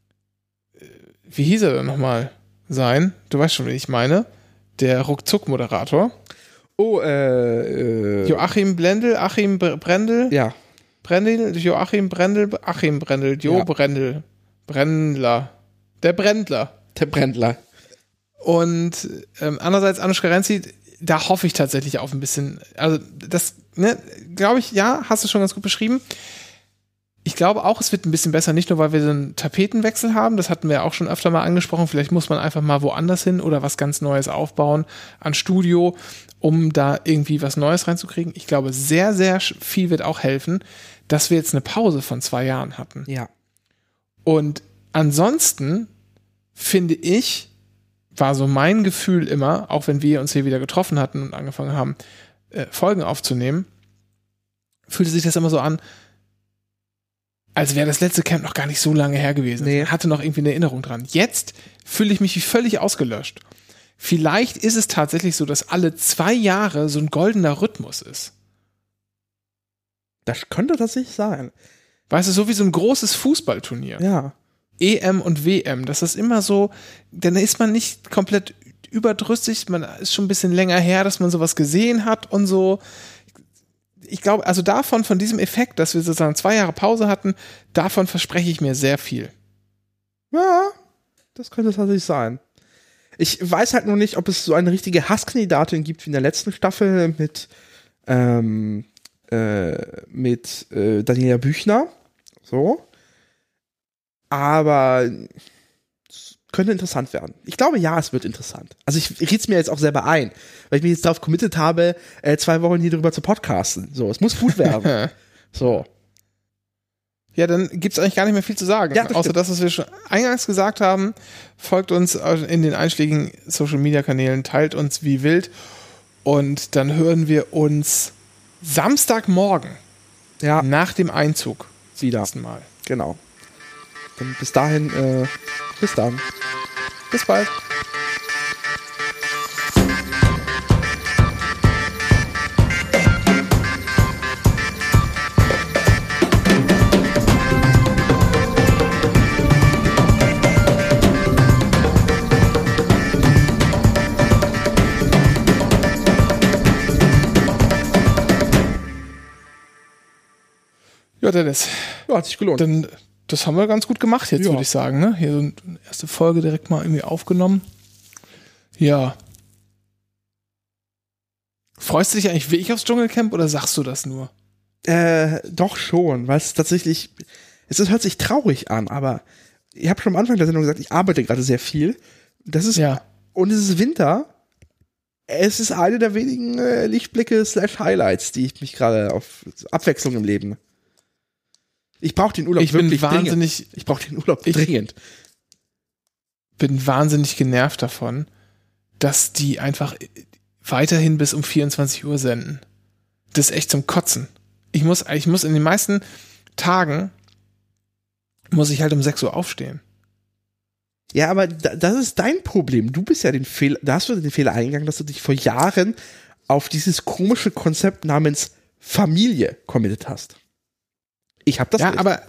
wie hieß er denn nochmal sein? Du weißt schon, wen ich meine. Der Ruckzuck-Moderator. Oh, äh, äh Joachim Blendl, Achim Bre- Brendel, ja. Brendel, Joachim Brendel, Achim Brendel, Jo Ja. Brendel, Brendler, der Brendler. Der Brändler. Und ähm, andererseits Anushka Renzi, da hoffe ich tatsächlich auf ein bisschen, also das, ne, glaube ich, ja, hast du schon ganz gut beschrieben. Ich glaube auch, es wird ein bisschen besser, nicht nur, weil wir so einen Tapetenwechsel haben, das hatten wir auch schon öfter mal angesprochen, vielleicht muss man einfach mal woanders hin oder was ganz Neues aufbauen an Studio, um da irgendwie was Neues reinzukriegen. Ich glaube, sehr, sehr viel wird auch helfen, dass wir jetzt eine Pause von zwei Jahren hatten. Ja. Und ansonsten finde ich, war so mein Gefühl immer, auch wenn wir uns hier wieder getroffen hatten und angefangen haben, äh, Folgen aufzunehmen, fühlte sich das immer so an, als wäre das letzte Camp noch gar nicht so lange her gewesen. Nee. Man hatte noch irgendwie eine Erinnerung dran. Jetzt fühle ich mich wie völlig ausgelöscht. Vielleicht ist es tatsächlich so, dass alle zwei Jahre so ein goldener Rhythmus ist. Das könnte tatsächlich sein. Weißt du, so wie so ein großes Fußballturnier. Ja. E M und W M, das ist immer so, dann ist man nicht komplett überdrüssig, man ist schon ein bisschen länger her, dass man sowas gesehen hat und so. Ich glaube, also davon, von diesem Effekt, dass wir sozusagen zwei Jahre Pause hatten, davon verspreche ich mir sehr viel. Ja, das könnte tatsächlich sein. Ich weiß halt nur nicht, ob es so eine richtige Hasskandidatin gibt wie in der letzten Staffel mit, ähm, äh, mit äh, Daniela Büchner. So. Aber es könnte interessant werden. Ich glaube, ja, es wird interessant. Also ich, ich rede es mir jetzt auch selber ein, weil ich mich jetzt darauf committed habe, äh, zwei Wochen hier drüber zu podcasten. So, es muss gut werden. So. Ja, dann gibt's eigentlich gar nicht mehr viel zu sagen. Ja, das außer stimmt. das, was wir schon eingangs gesagt haben. Folgt uns in den einschlägigen Social-Media-Kanälen, teilt uns wie wild. Und dann hören wir uns Samstagmorgen Ja, nach dem Einzug wieder. nächsten Mal. Genau. Dann bis dahin, äh, bis dann. Bis bald. Ja, Dennis, Ja, hat sich gelohnt. dann, das haben wir ganz gut gemacht jetzt, Ja. würde ich sagen. Ne? Hier so eine erste Folge direkt mal irgendwie aufgenommen. Ja. Freust du dich eigentlich wirklich aufs Dschungelcamp oder sagst du das nur? Äh, doch schon, weil es tatsächlich, es ist, hört sich traurig an, aber ich habe schon am Anfang der Sendung gesagt, ich arbeite gerade sehr viel. Das ist, Ja. und es ist Winter. Es ist eine der wenigen äh, Lichtblicke slash Highlights, die ich mich gerade auf Abwechslung im Leben. Ich brauche den Urlaub Ich bin wirklich dringend. wahnsinnig, Ich brauche den Urlaub Ich- dringend. bin wahnsinnig genervt davon, dass die einfach weiterhin bis um vierundzwanzig Uhr senden. Das ist echt zum Kotzen. Ich muss, ich muss in den meisten Tagen muss ich halt um sechs Uhr aufstehen. Ja, aber da, das ist dein Problem. Du bist ja den Fehler, da hast du den Fehler eingegangen, dass du dich vor Jahren auf dieses komische Konzept namens Familie committed hast. Ich habe das ja, nicht. aber,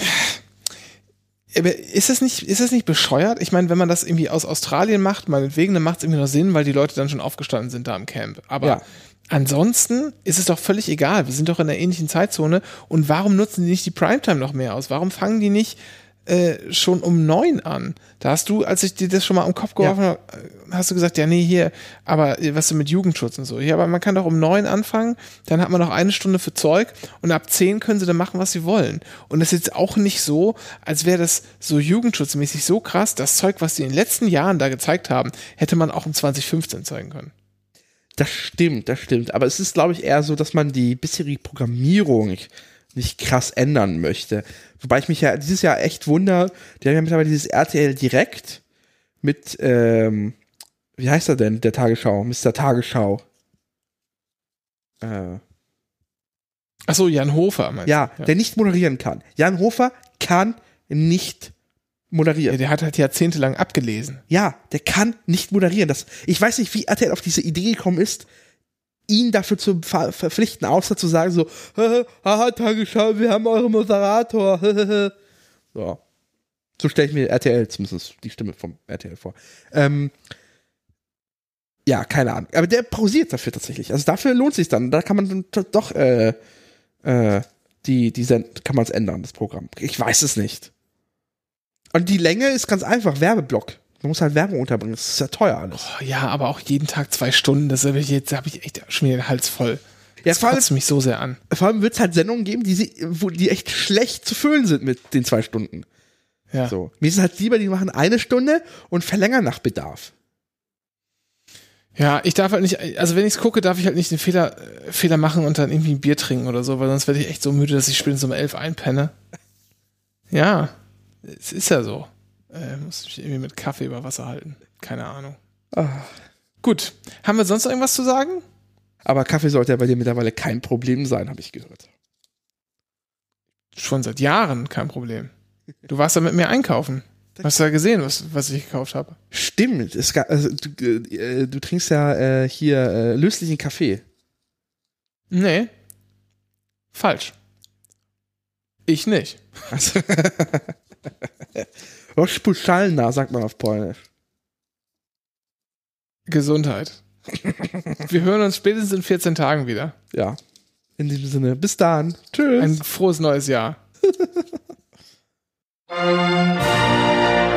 aber ist das nicht, ist das nicht bescheuert? Ich meine, wenn man das irgendwie aus Australien macht, meinetwegen, dann macht es irgendwie noch Sinn, weil die Leute dann schon aufgestanden sind da im Camp. Aber Ja. ansonsten ist es doch völlig egal. Wir sind doch in einer ähnlichen Zeitzone. Und warum nutzen die nicht die Primetime noch mehr aus? Warum fangen die nicht äh, schon um neun an? Da hast du, als ich dir das schon mal am Kopf geworfen habe, hast du gesagt, ja, nee, hier, aber äh, was du mit Jugendschutz und so. Ja, aber man kann doch um neun anfangen, dann hat man noch eine Stunde für Zeug und ab zehn können sie dann machen, was sie wollen. Und das ist jetzt auch nicht so, als wäre das so jugendschutzmäßig so krass. Das Zeug, was die in den letzten Jahren da gezeigt haben, hätte man auch um zwanzig fünfzehn zeigen können. Das stimmt, das stimmt. Aber es ist, glaube ich, eher so, dass man die bisherige Programmierung nicht, nicht krass ändern möchte. Wobei ich mich ja dieses Jahr echt wundere, die haben ja mittlerweile dieses R T L Direkt mit, ähm, wie heißt er denn, der Tagesschau? Mister Tagesschau. Äh, Ach so, Jan Hofer meinst ja, du? der nicht moderieren kann. Jan Hofer kann nicht moderieren. Ja, der hat halt jahrzehntelang abgelesen. Ja, der kann nicht moderieren. Das, ich weiß nicht, wie R T L auf diese Idee gekommen ist, ihn dafür zu ver verpflichten, außer zu sagen so, haha, Tagesschau, wir haben euren Moderator. So. So stelle ich mir R T L, zumindest die Stimme vom R T L vor. Ähm, ja, keine Ahnung. Aber der pausiert dafür tatsächlich. Also dafür lohnt sich dann. Da kann man dann doch äh, äh, die, die Send kann man es ändern, das Programm. Ich weiß es nicht. Und die Länge ist ganz einfach, Werbeblock. Man muss halt Werbung unterbringen. Das ist ja teuer alles. Oh, ja, aber auch jeden Tag zwei Stunden, das habe ich jetzt, habe ich echt schon wieder den Hals voll. Ja, Das vor allem, kotzt mich so sehr an. vor allem wird es halt Sendungen geben, die, sie, wo die echt schlecht zu füllen sind mit den zwei Stunden. Ja. So. Mir ist es halt lieber, die machen eine Stunde und verlängern nach Bedarf. Ja, ich darf halt nicht, also wenn ich es gucke, darf ich halt nicht den Fehler, äh, Fehler machen und dann irgendwie ein Bier trinken oder so, weil sonst werde ich echt so müde, dass ich spätestens um elf einpenne. Ja, es ist ja so. Äh, muss mich irgendwie mit Kaffee über Wasser halten. Keine Ahnung. Ah. Gut, haben wir sonst noch irgendwas zu sagen? Aber Kaffee sollte ja bei dir mittlerweile kein Problem sein, habe ich gehört. Schon seit Jahren kein Problem. Du warst ja mit mir einkaufen. Hast du ja gesehen, was, was ich gekauft habe? Stimmt. Es gab, also, du, äh, du trinkst ja äh, hier äh, löslichen Kaffee. Nee. Falsch. Ich nicht. Also Rozpuszczalna, sagt man auf Polnisch. Gesundheit. Wir hören uns spätestens in vierzehn Tagen wieder. Ja. In diesem Sinne, bis dann. Tschüss. Ein frohes neues Jahr.